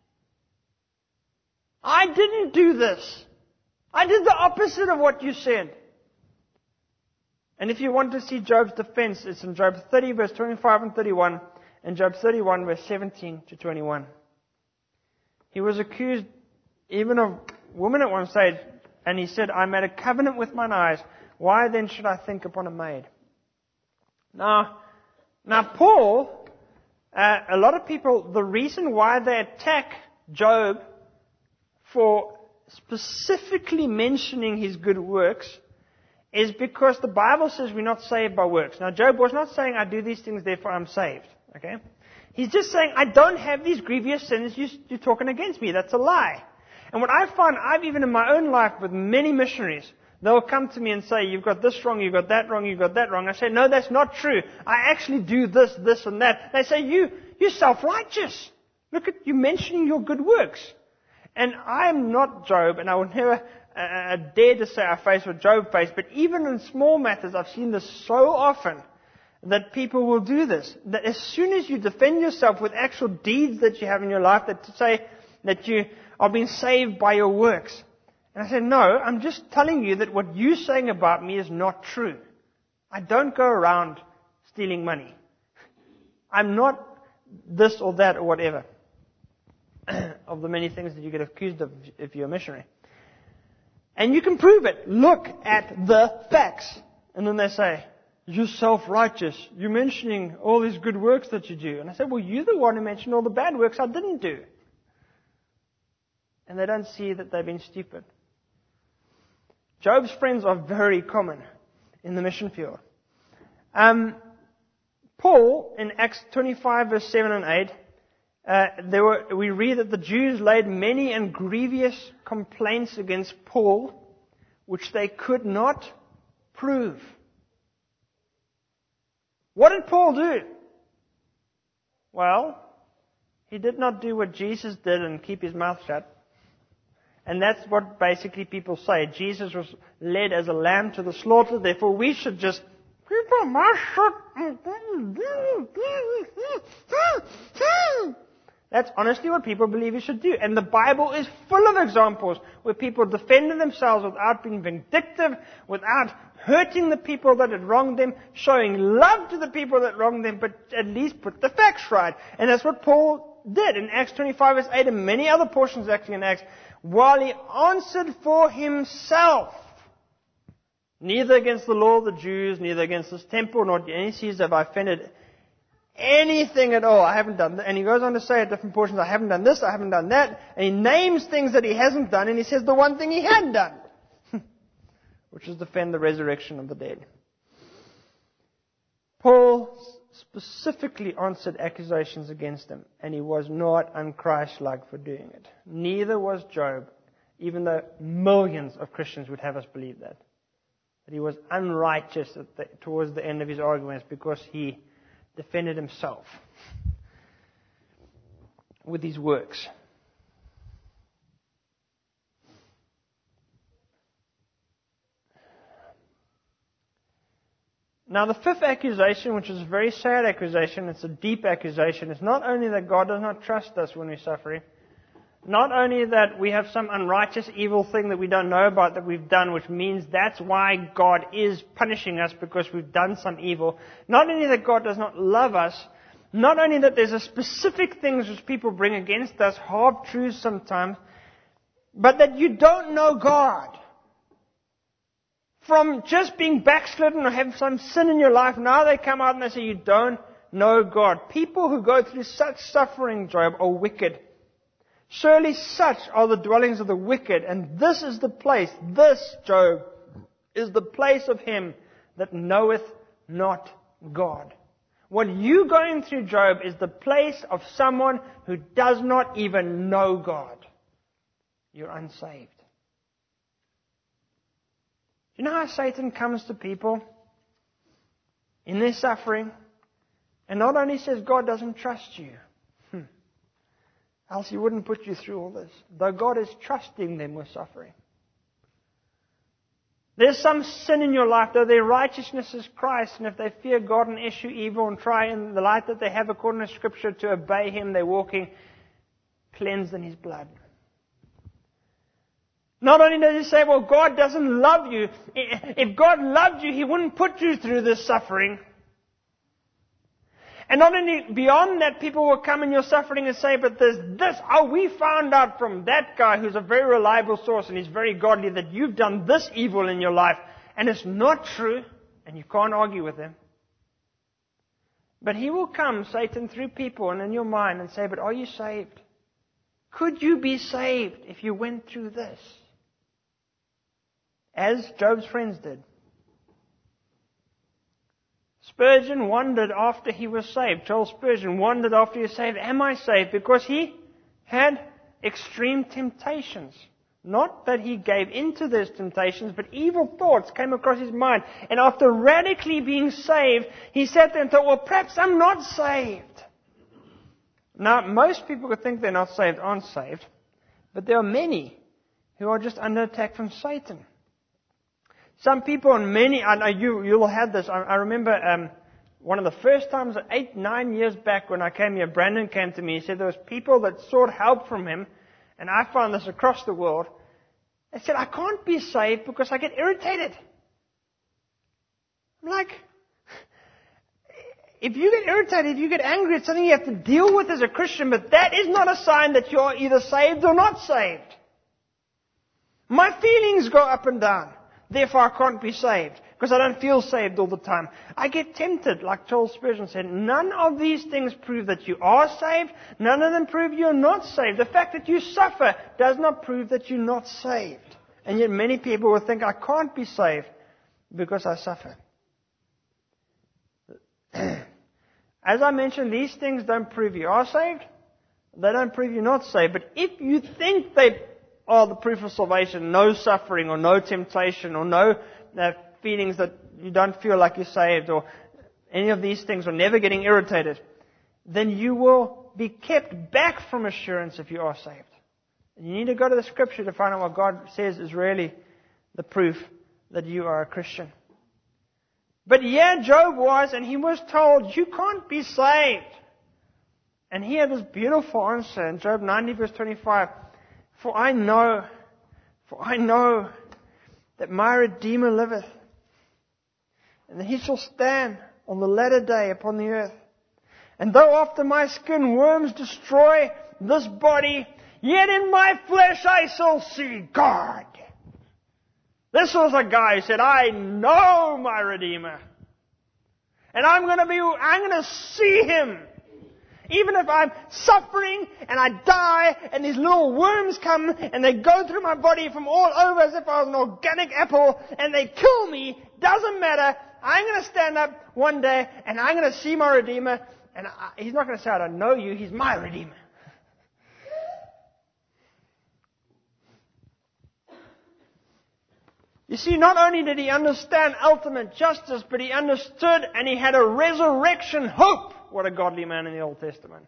I didn't do this. I did the opposite of what you said. And if you want to see Job's defense, it's in Job thirty, verse twenty-five and thirty-one. In Job thirty-one, verse seventeen to twenty-one. He was accused even of women at one stage, and he said, I made a covenant with mine eyes. Why then should I think upon a maid? Now, now Paul, uh, a lot of people, the reason why they attack Job for specifically mentioning his good works is because the Bible says we're not saved by works. Now, Job was not saying, I do these things, therefore I'm saved. Okay? He's just saying, I don't have these grievous sins you're talking against me. That's a lie. And what I find, I've even in my own life with many missionaries, They'll come to me and say, you've got this wrong, you've got that wrong, you've got that wrong. I say, no, that's not true. I actually do this, this, and that. They say, you, you're self-righteous. Look at you mentioning your good works. And I'm not Job, and I would never uh, dare to say I face what Job faced, but even in small matters, I've seen this so often that people will do this. That as soon as you defend yourself with actual deeds that you have in your life that to say that you are being saved by your works. And I say, no, I'm just telling you that what you're saying about me is not true. I don't go around stealing money. I'm not this or that or whatever. Of the many things that you get accused of if you're a missionary. And you can prove it. Look at the facts. And then they say, you're self-righteous. You're mentioning all these good works that you do. And I say, well, you're the one who mentioned all the bad works I didn't do. And they don't see that they've been stupid. Job's friends are very common in the mission field. Um, Paul, in Acts twenty-five, verse seven and eight, Uh, there were, we read that the Jews laid many and grievous complaints against Paul, which they could not prove. What did Paul do? Well, he did not do what Jesus did and keep his mouth shut. And that's what basically people say. Jesus was led as a lamb to the slaughter, therefore we should just keep our mouth shut. That's honestly what people believe you should do. And the Bible is full of examples where people defended themselves without being vindictive, without hurting the people that had wronged them, showing love to the people that wronged them, but at least put the facts right. And that's what Paul did in Acts twenty-five, verse eight, and many other portions actually in Acts, while he answered for himself, neither against the law of the Jews, neither against this temple, nor any Caesar have I offended anything at all. I haven't done that. And he goes on to say at different portions, I haven't done this, I haven't done that. And he names things that he hasn't done, and he says the one thing he had done, which is defend the resurrection of the dead. Paul specifically answered accusations against him, and he was not unchristlike for doing it. Neither was Job, even though millions of Christians would have us believe that. That he was unrighteous at the, towards the end of his arguments because he defended himself with his works. Now the fifth accusation, which is a very sad accusation, it's a deep accusation, is not only that God does not trust us when we're suffering, not only that we have some unrighteous evil thing that we don't know about that we've done, which means that's why God is punishing us because we've done some evil. Not only that God does not love us, not only that there's a specific things which people bring against us, half truths sometimes, but that you don't know God. From just being backslidden or have some sin in your life, now they come out and they say you don't know God. People who go through such suffering, Job, are wicked. Surely such are the dwellings of the wicked, and this is the place, this, Job, is the place of him that knoweth not God. What you're going through, Job, is the place of someone who does not even know God. You're unsaved. You know how Satan comes to people in their suffering and not only says God doesn't trust you, hmm, else he wouldn't put you through all this, though God is trusting them with suffering. There's some sin in your life, though their righteousness is Christ, and if they fear God and eschew evil and try in the light that they have according to Scripture to obey Him, they're walking cleansed in His blood. Not only does He say, well, God doesn't love you. If God loved you, He wouldn't put you through this suffering. And not only beyond that, people will come in your suffering and say, but there's this. Oh, we found out from that guy who's a very reliable source and he's very godly that you've done this evil in your life. And it's not true. And you can't argue with him. But he will come, Satan, through people and in your mind and say, but are you saved? Could you be saved if you went through this? As Job's friends did. Spurgeon wondered after he was saved. Charles Spurgeon wondered after he was saved, am I saved? Because he had extreme temptations. Not that he gave into those temptations, but evil thoughts came across his mind. And after radically being saved, he sat there and thought, well, perhaps I'm not saved. Now, most people who think they're not saved aren't saved. But there are many who are just under attack from Satan. Some people, and many, I know you, you'll have this. I, I remember um, one of the first times, eight, nine years back when I came here, Brandon came to me. He said there was people that sought help from him. And I found this across the world. They said, I can't be saved because I get irritated. I'm like, if you get irritated, if you get angry, it's something you have to deal with as a Christian, but that is not a sign that you're either saved or not saved. My feelings go up and down. Therefore, I can't be saved because I don't feel saved all the time. I get tempted, like Charles Spurgeon said. None of these things prove that you are saved. None of them prove you're not saved. The fact that you suffer does not prove that you're not saved. And yet many people will think, I can't be saved because I suffer. As I mentioned, these things don't prove you are saved. They don't prove you're not saved. But if you think they are the proof of salvation, no suffering or no temptation or no uh, feelings that you don't feel like you're saved or any of these things or never getting irritated, then you will be kept back from assurance if you are saved. And you need to go to the Scripture to find out what God says is really the proof that you are a Christian. But yeah, Job was, and he was told, you can't be saved. And he had this beautiful answer in Job ninety verse twenty-five. For I know, for I know that my Redeemer liveth, and that he shall stand on the latter day upon the earth. And though after my skin worms destroy this body, yet in my flesh I shall see God. This was a guy who said, I know my Redeemer. And I'm going to be, I'm going to see Him. Even if I'm suffering and I die and these little worms come and they go through my body from all over as if I was an organic apple and they kill me, doesn't matter. I'm going to stand up one day and I'm going to see my Redeemer. And I, He's not going to say, I don't know you. He's my Redeemer. You see, not only did he understand ultimate justice, but he understood and he had a resurrection hope. What a godly man in the Old Testament.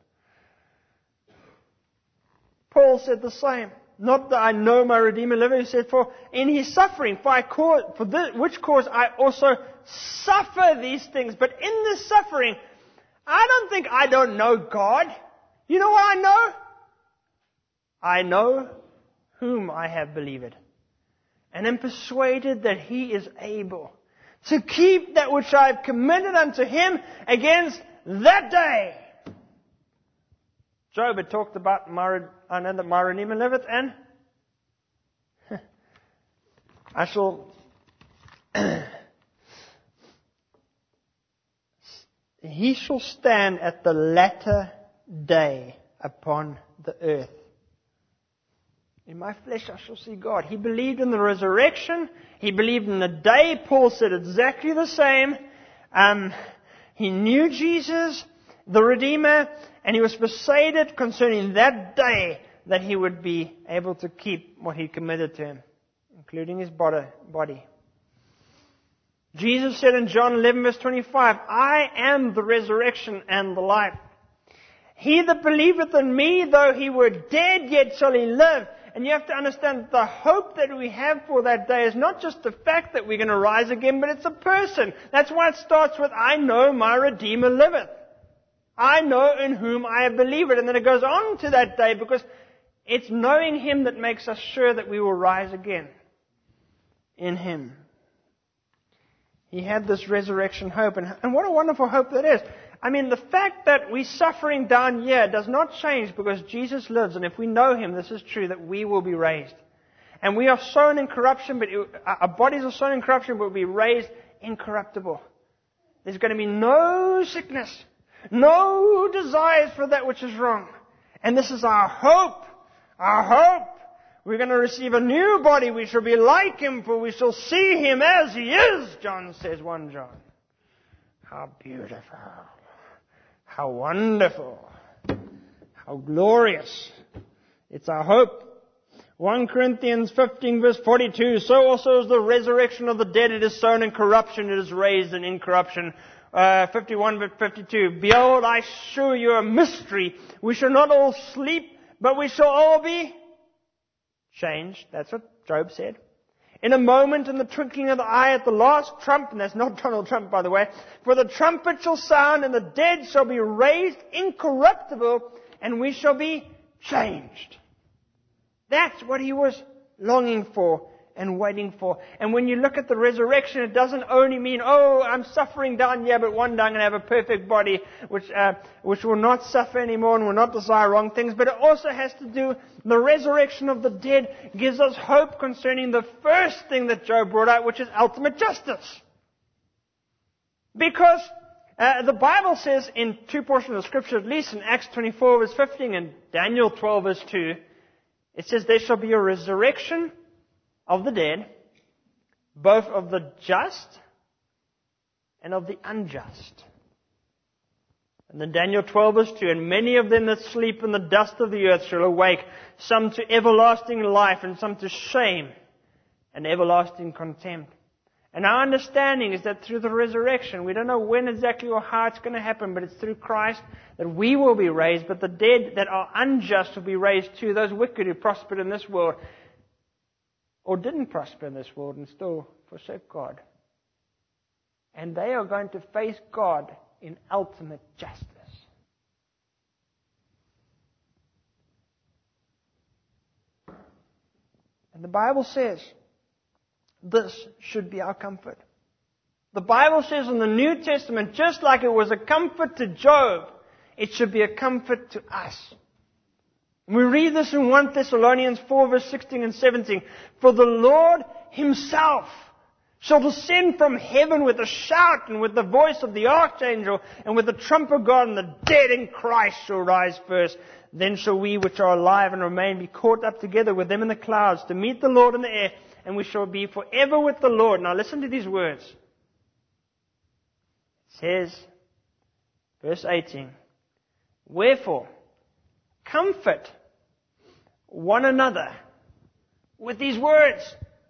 Paul said the same. Not that I know my Redeemer liveth. He said, for in his suffering, for, I cause, for this, which cause I also suffer these things. But in this suffering, I don't think I don't know God. You know what I know? I know whom I have believed, and am persuaded that He is able to keep that which I have committed unto Him against that day. Job had talked about my, I know that my Redeemer liveth, and I shall He shall stand at the latter day upon the earth. In my flesh I shall see God. He believed in the resurrection. He believed in the day. Paul said exactly the same. Um, he knew Jesus, the Redeemer, and he was persuaded concerning that day that he would be able to keep what he committed to him, including his body. Jesus said in John eleven verse twenty-five, I am the resurrection and the life. He that believeth in me, though he were dead, yet shall he live. And you have to understand the hope that we have for that day is not just the fact that we're going to rise again, but it's a person. That's why it starts with, I know my Redeemer liveth. I know in whom I have believed. And then it goes on to that day because it's knowing Him that makes us sure that we will rise again in Him. He had this resurrection hope. And, and what a wonderful hope that is. I mean, the fact that we're suffering down here does not change because Jesus lives. And if we know Him, this is true, that we will be raised. And we are sown in corruption, but it, our bodies are sown in corruption, but we'll be raised incorruptible. There's going to be no sickness, no desires for that which is wrong. And this is our hope. Our hope. We're going to receive a new body. We shall be like Him, for we shall see Him as He is, John says, First John. How beautiful. How wonderful. How glorious. It's our hope. First Corinthians fifteen verse forty-two, so also is the resurrection of the dead. It is sown in corruption, it is raised in incorruption. Uh, fifty-one verse fifty-two, behold, I show you a mystery. We shall not all sleep, but we shall all be changed. That's what Job said. In a moment, in the twinkling of the eye, at the last trump, and that's not Donald Trump, by the way, for the trumpet shall sound, and the dead shall be raised incorruptible, and we shall be changed. That's what he was longing for and waiting for. And when you look at the resurrection, it doesn't only mean, oh, I'm suffering down here, but one day I'm going to have a perfect body which uh, which will not suffer anymore and will not desire wrong things. But it also has to do, the resurrection of the dead gives us hope concerning the first thing that Job brought out, which is ultimate justice. Because uh, the Bible says in two portions of Scripture, at least in Acts twenty-four verse fifteen and Daniel twelve verse two, it says there shall be a resurrection of the dead, both of the just and of the unjust. And then Daniel twelve verse two, and many of them that sleep in the dust of the earth shall awake, some to everlasting life and some to shame and everlasting contempt. And our understanding is that through the resurrection, we don't know when exactly or how it's going to happen, but it's through Christ that we will be raised, but the dead that are unjust will be raised too, those wicked who prospered in this world or didn't prosper in this world and still forsake God. And they are going to face God in ultimate justice. And the Bible says this should be our comfort. The Bible says in the New Testament, just like it was a comfort to Job, it should be a comfort to us. We read this in First Thessalonians four verse sixteen and seventeen. For the Lord Himself shall descend from heaven with a shout and with the voice of the archangel and with the trump of God, and the dead in Christ shall rise first. Then shall we which are alive and remain be caught up together with them in the clouds to meet the Lord in the air, and we shall be forever with the Lord. Now listen to these words. It says, verse eighteen, wherefore, comfort one another with these words.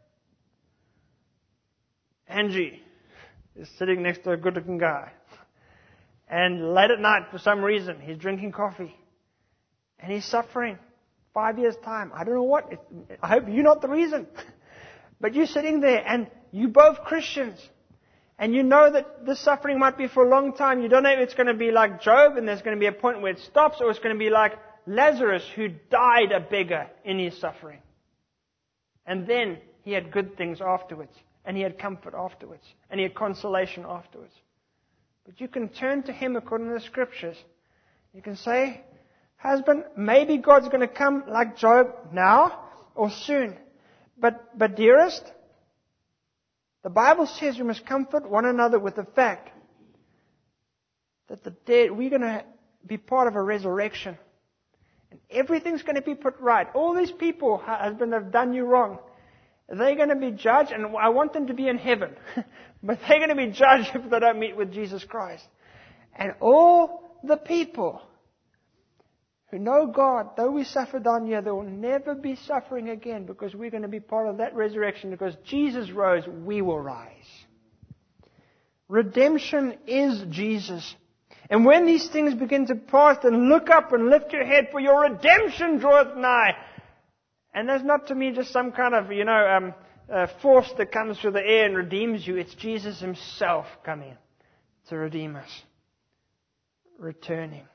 Angie is sitting next to a good-looking guy. And late at night, for some reason, he's drinking coffee. And he's suffering. Five years' time. I don't know what. I hope you're not the reason. But you're sitting there, and you both Christians. And you know that this suffering might be for a long time. You don't know if it's going to be like Job, and there's going to be a point where it stops, or it's going to be like Lazarus, who died a beggar in his suffering. And then he had good things afterwards. And he had comfort afterwards. And he had consolation afterwards. But you can turn to him according to the Scriptures. You can say, husband, maybe God's going to come like Job now or soon. But, but dearest, the Bible says we must comfort one another with the fact that the dead, we're going to be part of a resurrection. And everything's going to be put right. All these people, husband, have done you wrong. They're going to be judged, and I want them to be in heaven. But they're going to be judged if they don't meet with Jesus Christ. And all the people who know God, though we suffer down here, they will never be suffering again, because we're going to be part of that resurrection. Because Jesus rose, we will rise. Redemption is Jesus. And when these things begin to pass, then look up and lift your head, for your redemption draweth nigh. And that's not to me just some kind of, you know, um, uh, force that comes through the air and redeems you. It's Jesus Himself coming to redeem us. Returning.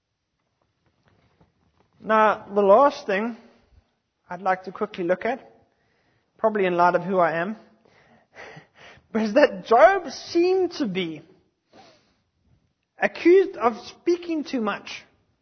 Now, the last thing I'd like to quickly look at, probably in light of who I am, but is that Job seemed to be accused of speaking too much.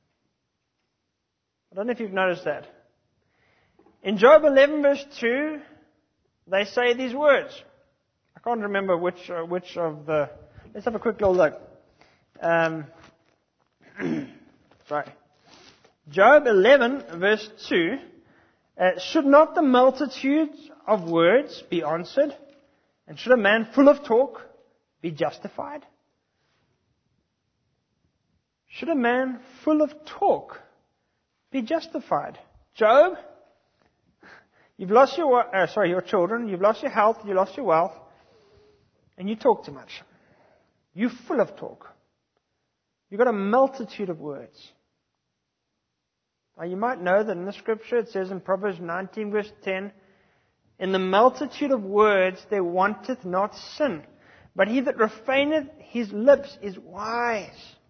I don't know if you've noticed that. In Job eleven verse two, they say these words. I can't remember which uh, which of the... Let's have a quick little look. Um, sorry. Job eleven verse two. Uh, should not the multitudes of words be answered? And should a man full of talk be justified? Should a man full of talk be justified? Job, You've lost your, uh, sorry, your children. You've lost your health. You've lost your wealth. And you talk too much. You're full of talk. You've got a multitude of words. Now you might know that in the scripture it says in Proverbs nineteen verse ten, in the multitude of words there wanteth not sin, but he that refraineth his lips is wise.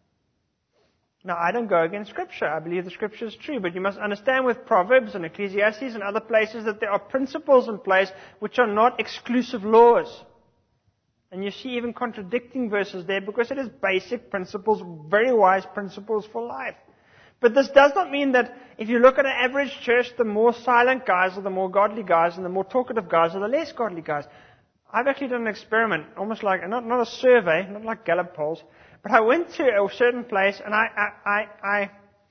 Now I don't go against scripture. I believe the scripture is true, but you must understand with Proverbs and Ecclesiastes and other places that there are principles in place which are not exclusive laws. And you see even contradicting verses there because it is basic principles, very wise principles for life. But this does not mean that if you look at an average church, the more silent guys are the more godly guys, and the more talkative guys are the less godly guys. I've actually done an experiment, almost like, not, not a survey, not like Gallup polls, but I went to a certain place and I, I, I, I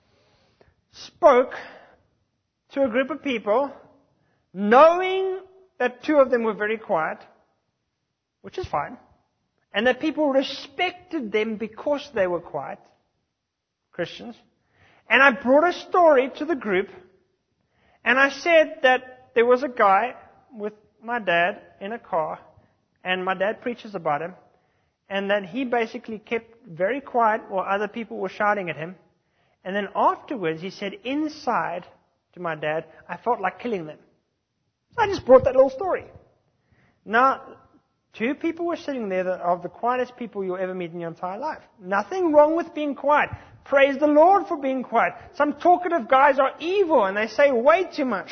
spoke to a group of people, knowing that two of them were very quiet, which is fine, and that people respected them because they were quiet, Christians. And I brought a story to the group, and I said that there was a guy with my dad in a car, and my dad preaches about him, and that he basically kept very quiet while other people were shouting at him. And then afterwards, he said, inside to my dad, I felt like killing them. So I just brought that little story. Now, two people were sitting there that are the quietest people you'll ever meet in your entire life. Nothing wrong with being quiet. Praise the Lord for being quiet. Some talkative guys are evil and they say way too much.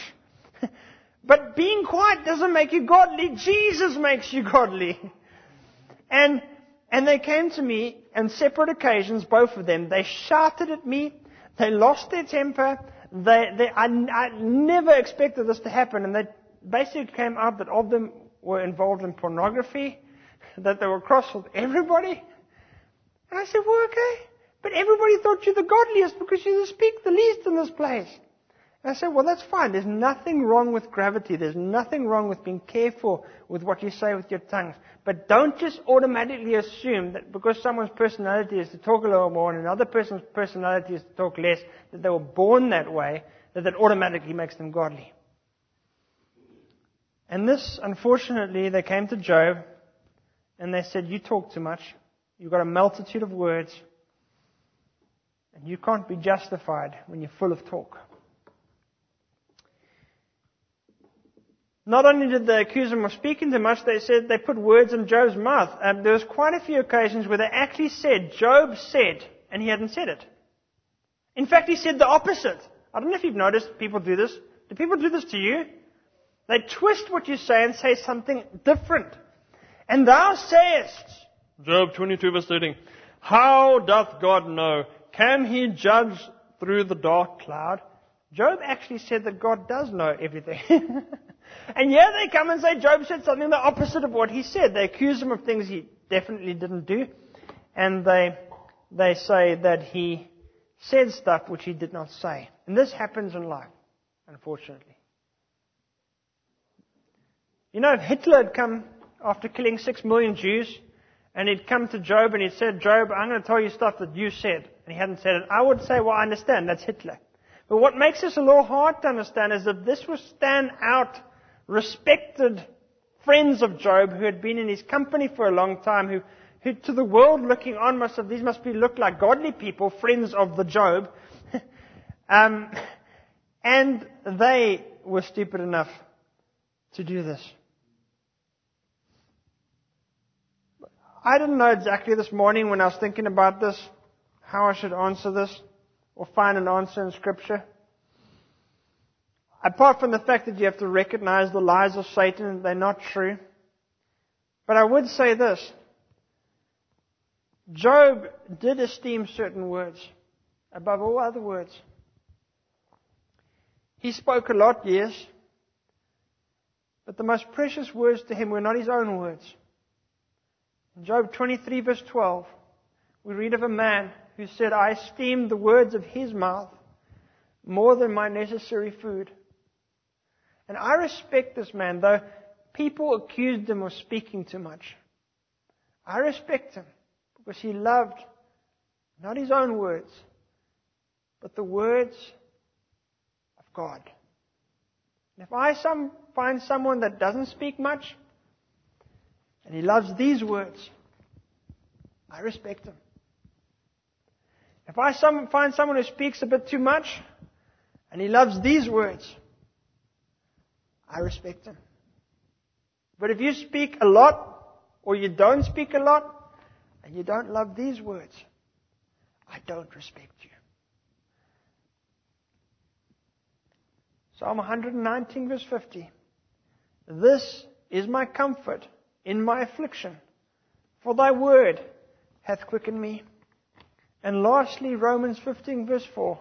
But being quiet doesn't make you godly. Jesus makes you godly. And and they came to me on separate occasions, both of them. They shouted at me. They lost their temper. They, they, I, I never expected this to happen. And they basically came out that all of them were involved in pornography, that they were cross with everybody. And I said, well, okay. But everybody thought you're the godliest because you speak the least in this place. And I said, well, that's fine. There's nothing wrong with gravity. There's nothing wrong with being careful with what you say with your tongues. But don't just automatically assume that because someone's personality is to talk a little more and another person's personality is to talk less, that they were born that way, that that automatically makes them godly. And this, unfortunately, they came to Job and they said, you talk too much. You've got a multitude of words. And you can't be justified when you're full of talk. Not only did they accuse him of speaking too much, they said they put words in Job's mouth. Um, there was quite a few occasions where they actually said, Job said, and he hadn't said it. In fact, he said the opposite. I don't know if you've noticed people do this. Do people do this to you? They twist what you say and say something different. And thou sayest, Job twenty-two verse thirteen, how doth God know? Can he judge through the dark cloud? Job actually said that God does know everything. And yeah, they come and say Job said something the opposite of what he said. They accuse him of things he definitely didn't do. And they, they say that he said stuff which he did not say. And this happens in life, unfortunately. You know, if Hitler had come after killing six million Jews, and he'd come to Job and he'd said, Job, I'm going to tell you stuff that you said. And he hadn't said it. I would say, well, I understand. That's Hitler. But what makes this a little hard to understand is that this was stand out, respected friends of Job who had been in his company for a long time, who, who to the world looking on must have, these must be look like godly people, friends of the Job. um, and they were stupid enough to do this. I didn't know exactly this morning when I was thinking about this, how I should answer this, or find an answer in Scripture. Apart from the fact that you have to recognize the lies of Satan and they're not true. But I would say this. Job did esteem certain words above all other words. He spoke a lot, yes, but the most precious words to him were not his own words. In Job twenty-three verse twelve, we read of a man who said, I esteem the words of his mouth more than my necessary food. And I respect this man, though people accused him of speaking too much. I respect him because he loved not his own words, but the words of God. If I some, find someone that doesn't speak much, and he loves these words, I respect him. If I some, find someone who speaks a bit too much, and he loves these words, I respect him. But if you speak a lot, or you don't speak a lot, and you don't love these words, I don't respect you. Psalm one nineteen verse fifty. This is my comfort in my affliction, for thy word hath quickened me. And lastly, Romans fifteen verse four.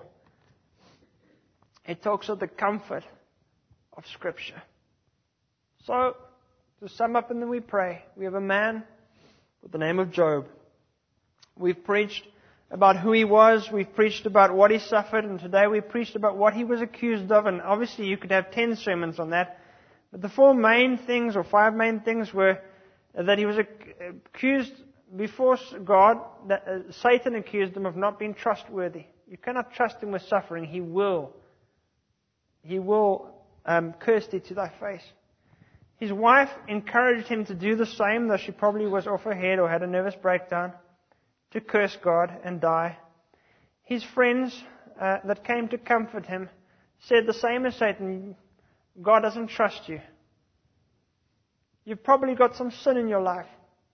It talks of the comfort of Scripture. So, to sum up and then we pray, we have a man with the name of Job. We've preached about who he was, we've preached about what he suffered, and today we preached about what he was accused of, and obviously you could have ten sermons on that. But the four main things, or five main things, were that he was accused before God, that uh, Satan accused him of not being trustworthy. You cannot trust him with suffering. He will. He will um, curse thee to thy face. His wife encouraged him to do the same, though she probably was off her head or had a nervous breakdown, to curse God and die. His friends uh, that came to comfort him said the same as Satan, God doesn't trust you. You've probably got some sin in your life.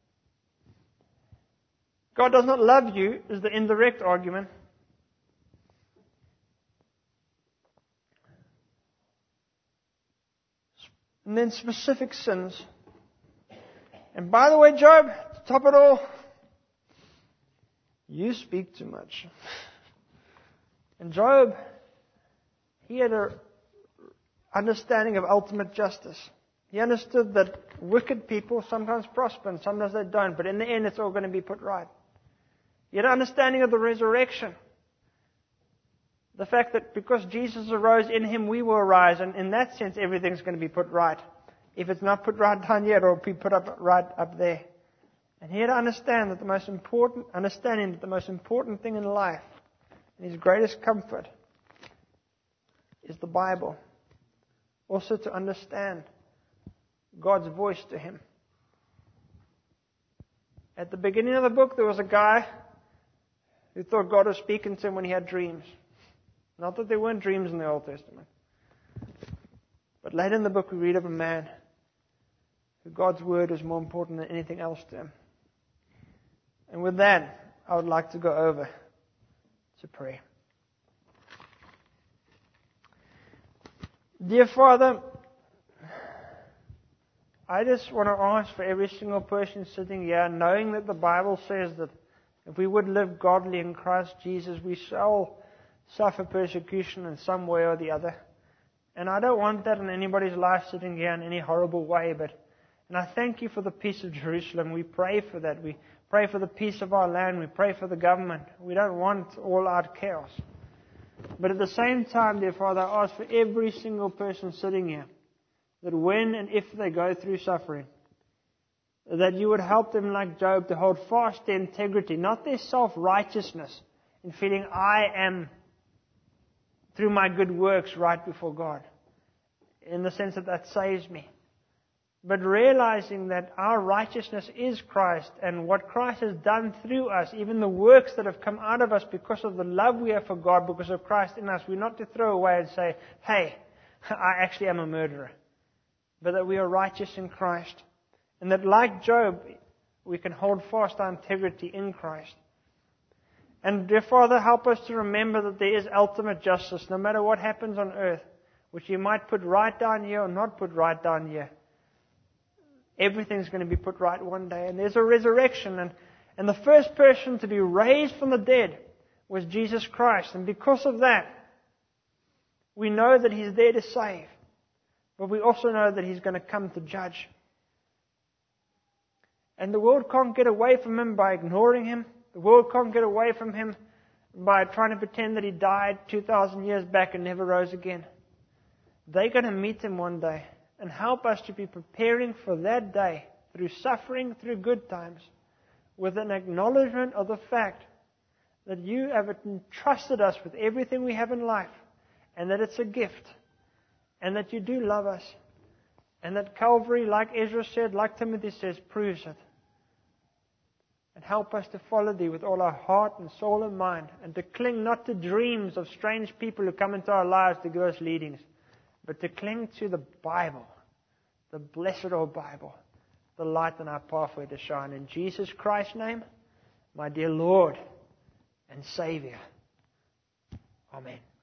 God does not love you is the indirect argument. And then specific sins. And by the way, Job, to top it all, you speak too much. And Job, he had an understanding of ultimate justice. He understood that wicked people sometimes prosper and sometimes they don't, but in the end it's all going to be put right. He had an understanding of the resurrection. The fact that because Jesus arose, in him we will arise, and in that sense everything's going to be put right. If it's not put right down yet, it'll be put up right up there. And he had to understand that the most important, understanding that the most important thing in life, and his greatest comfort, is the Bible. Also to understand God's voice to him. At the beginning of the book, there was a guy who thought God was speaking to him when he had dreams. Not that there weren't dreams in the Old Testament. But later in the book, we read of a man who God's word was more important than anything else to him. And with that, I would like to go over to prayer. Dear Father, I just want to ask for every single person sitting here, knowing that the Bible says that if we would live godly in Christ Jesus, we shall suffer persecution in some way or the other. And I don't want that in anybody's life sitting here in any horrible way, but and I thank you for the peace of Jerusalem. We pray for that. We pray for the peace of our land. We pray for the government. We don't want all-out chaos. But at the same time, dear Father, I ask for every single person sitting here that when and if they go through suffering, that you would help them like Job to hold fast their integrity, not their self-righteousness, in feeling I am, through my good works, right before God, in the sense that that saves me. But realizing that our righteousness is Christ, and what Christ has done through us, even the works that have come out of us because of the love we have for God, because of Christ in us, we're not to throw away and say, hey, I actually am a murderer. But that we are righteous in Christ. And that like Job, we can hold fast our integrity in Christ. And dear Father, help us to remember that there is ultimate justice, no matter what happens on earth, which you might put right down here or not put right down here. Everything's going to be put right one day. And there's a resurrection. And, and the first person to be raised from the dead was Jesus Christ. And because of that, we know that He's there to save. But we also know that He's going to come to judge. And the world can't get away from Him by ignoring Him. The world can't get away from Him by trying to pretend that He died two thousand years back and never rose again. They're going to meet Him one day. And help us to be preparing for that day through suffering, through good times, with an acknowledgement of the fact that you have entrusted us with everything we have in life, and that it's a gift, and that you do love us. And that Calvary, like Ezra said, like Timothy says, proves it. And help us to follow Thee with all our heart and soul and mind, and to cling not to dreams of strange people who come into our lives to give us leadings, but to cling to the Bible, the blessed old Bible, the light in our pathway to shine. In Jesus Christ's name, my dear Lord and Savior. Amen.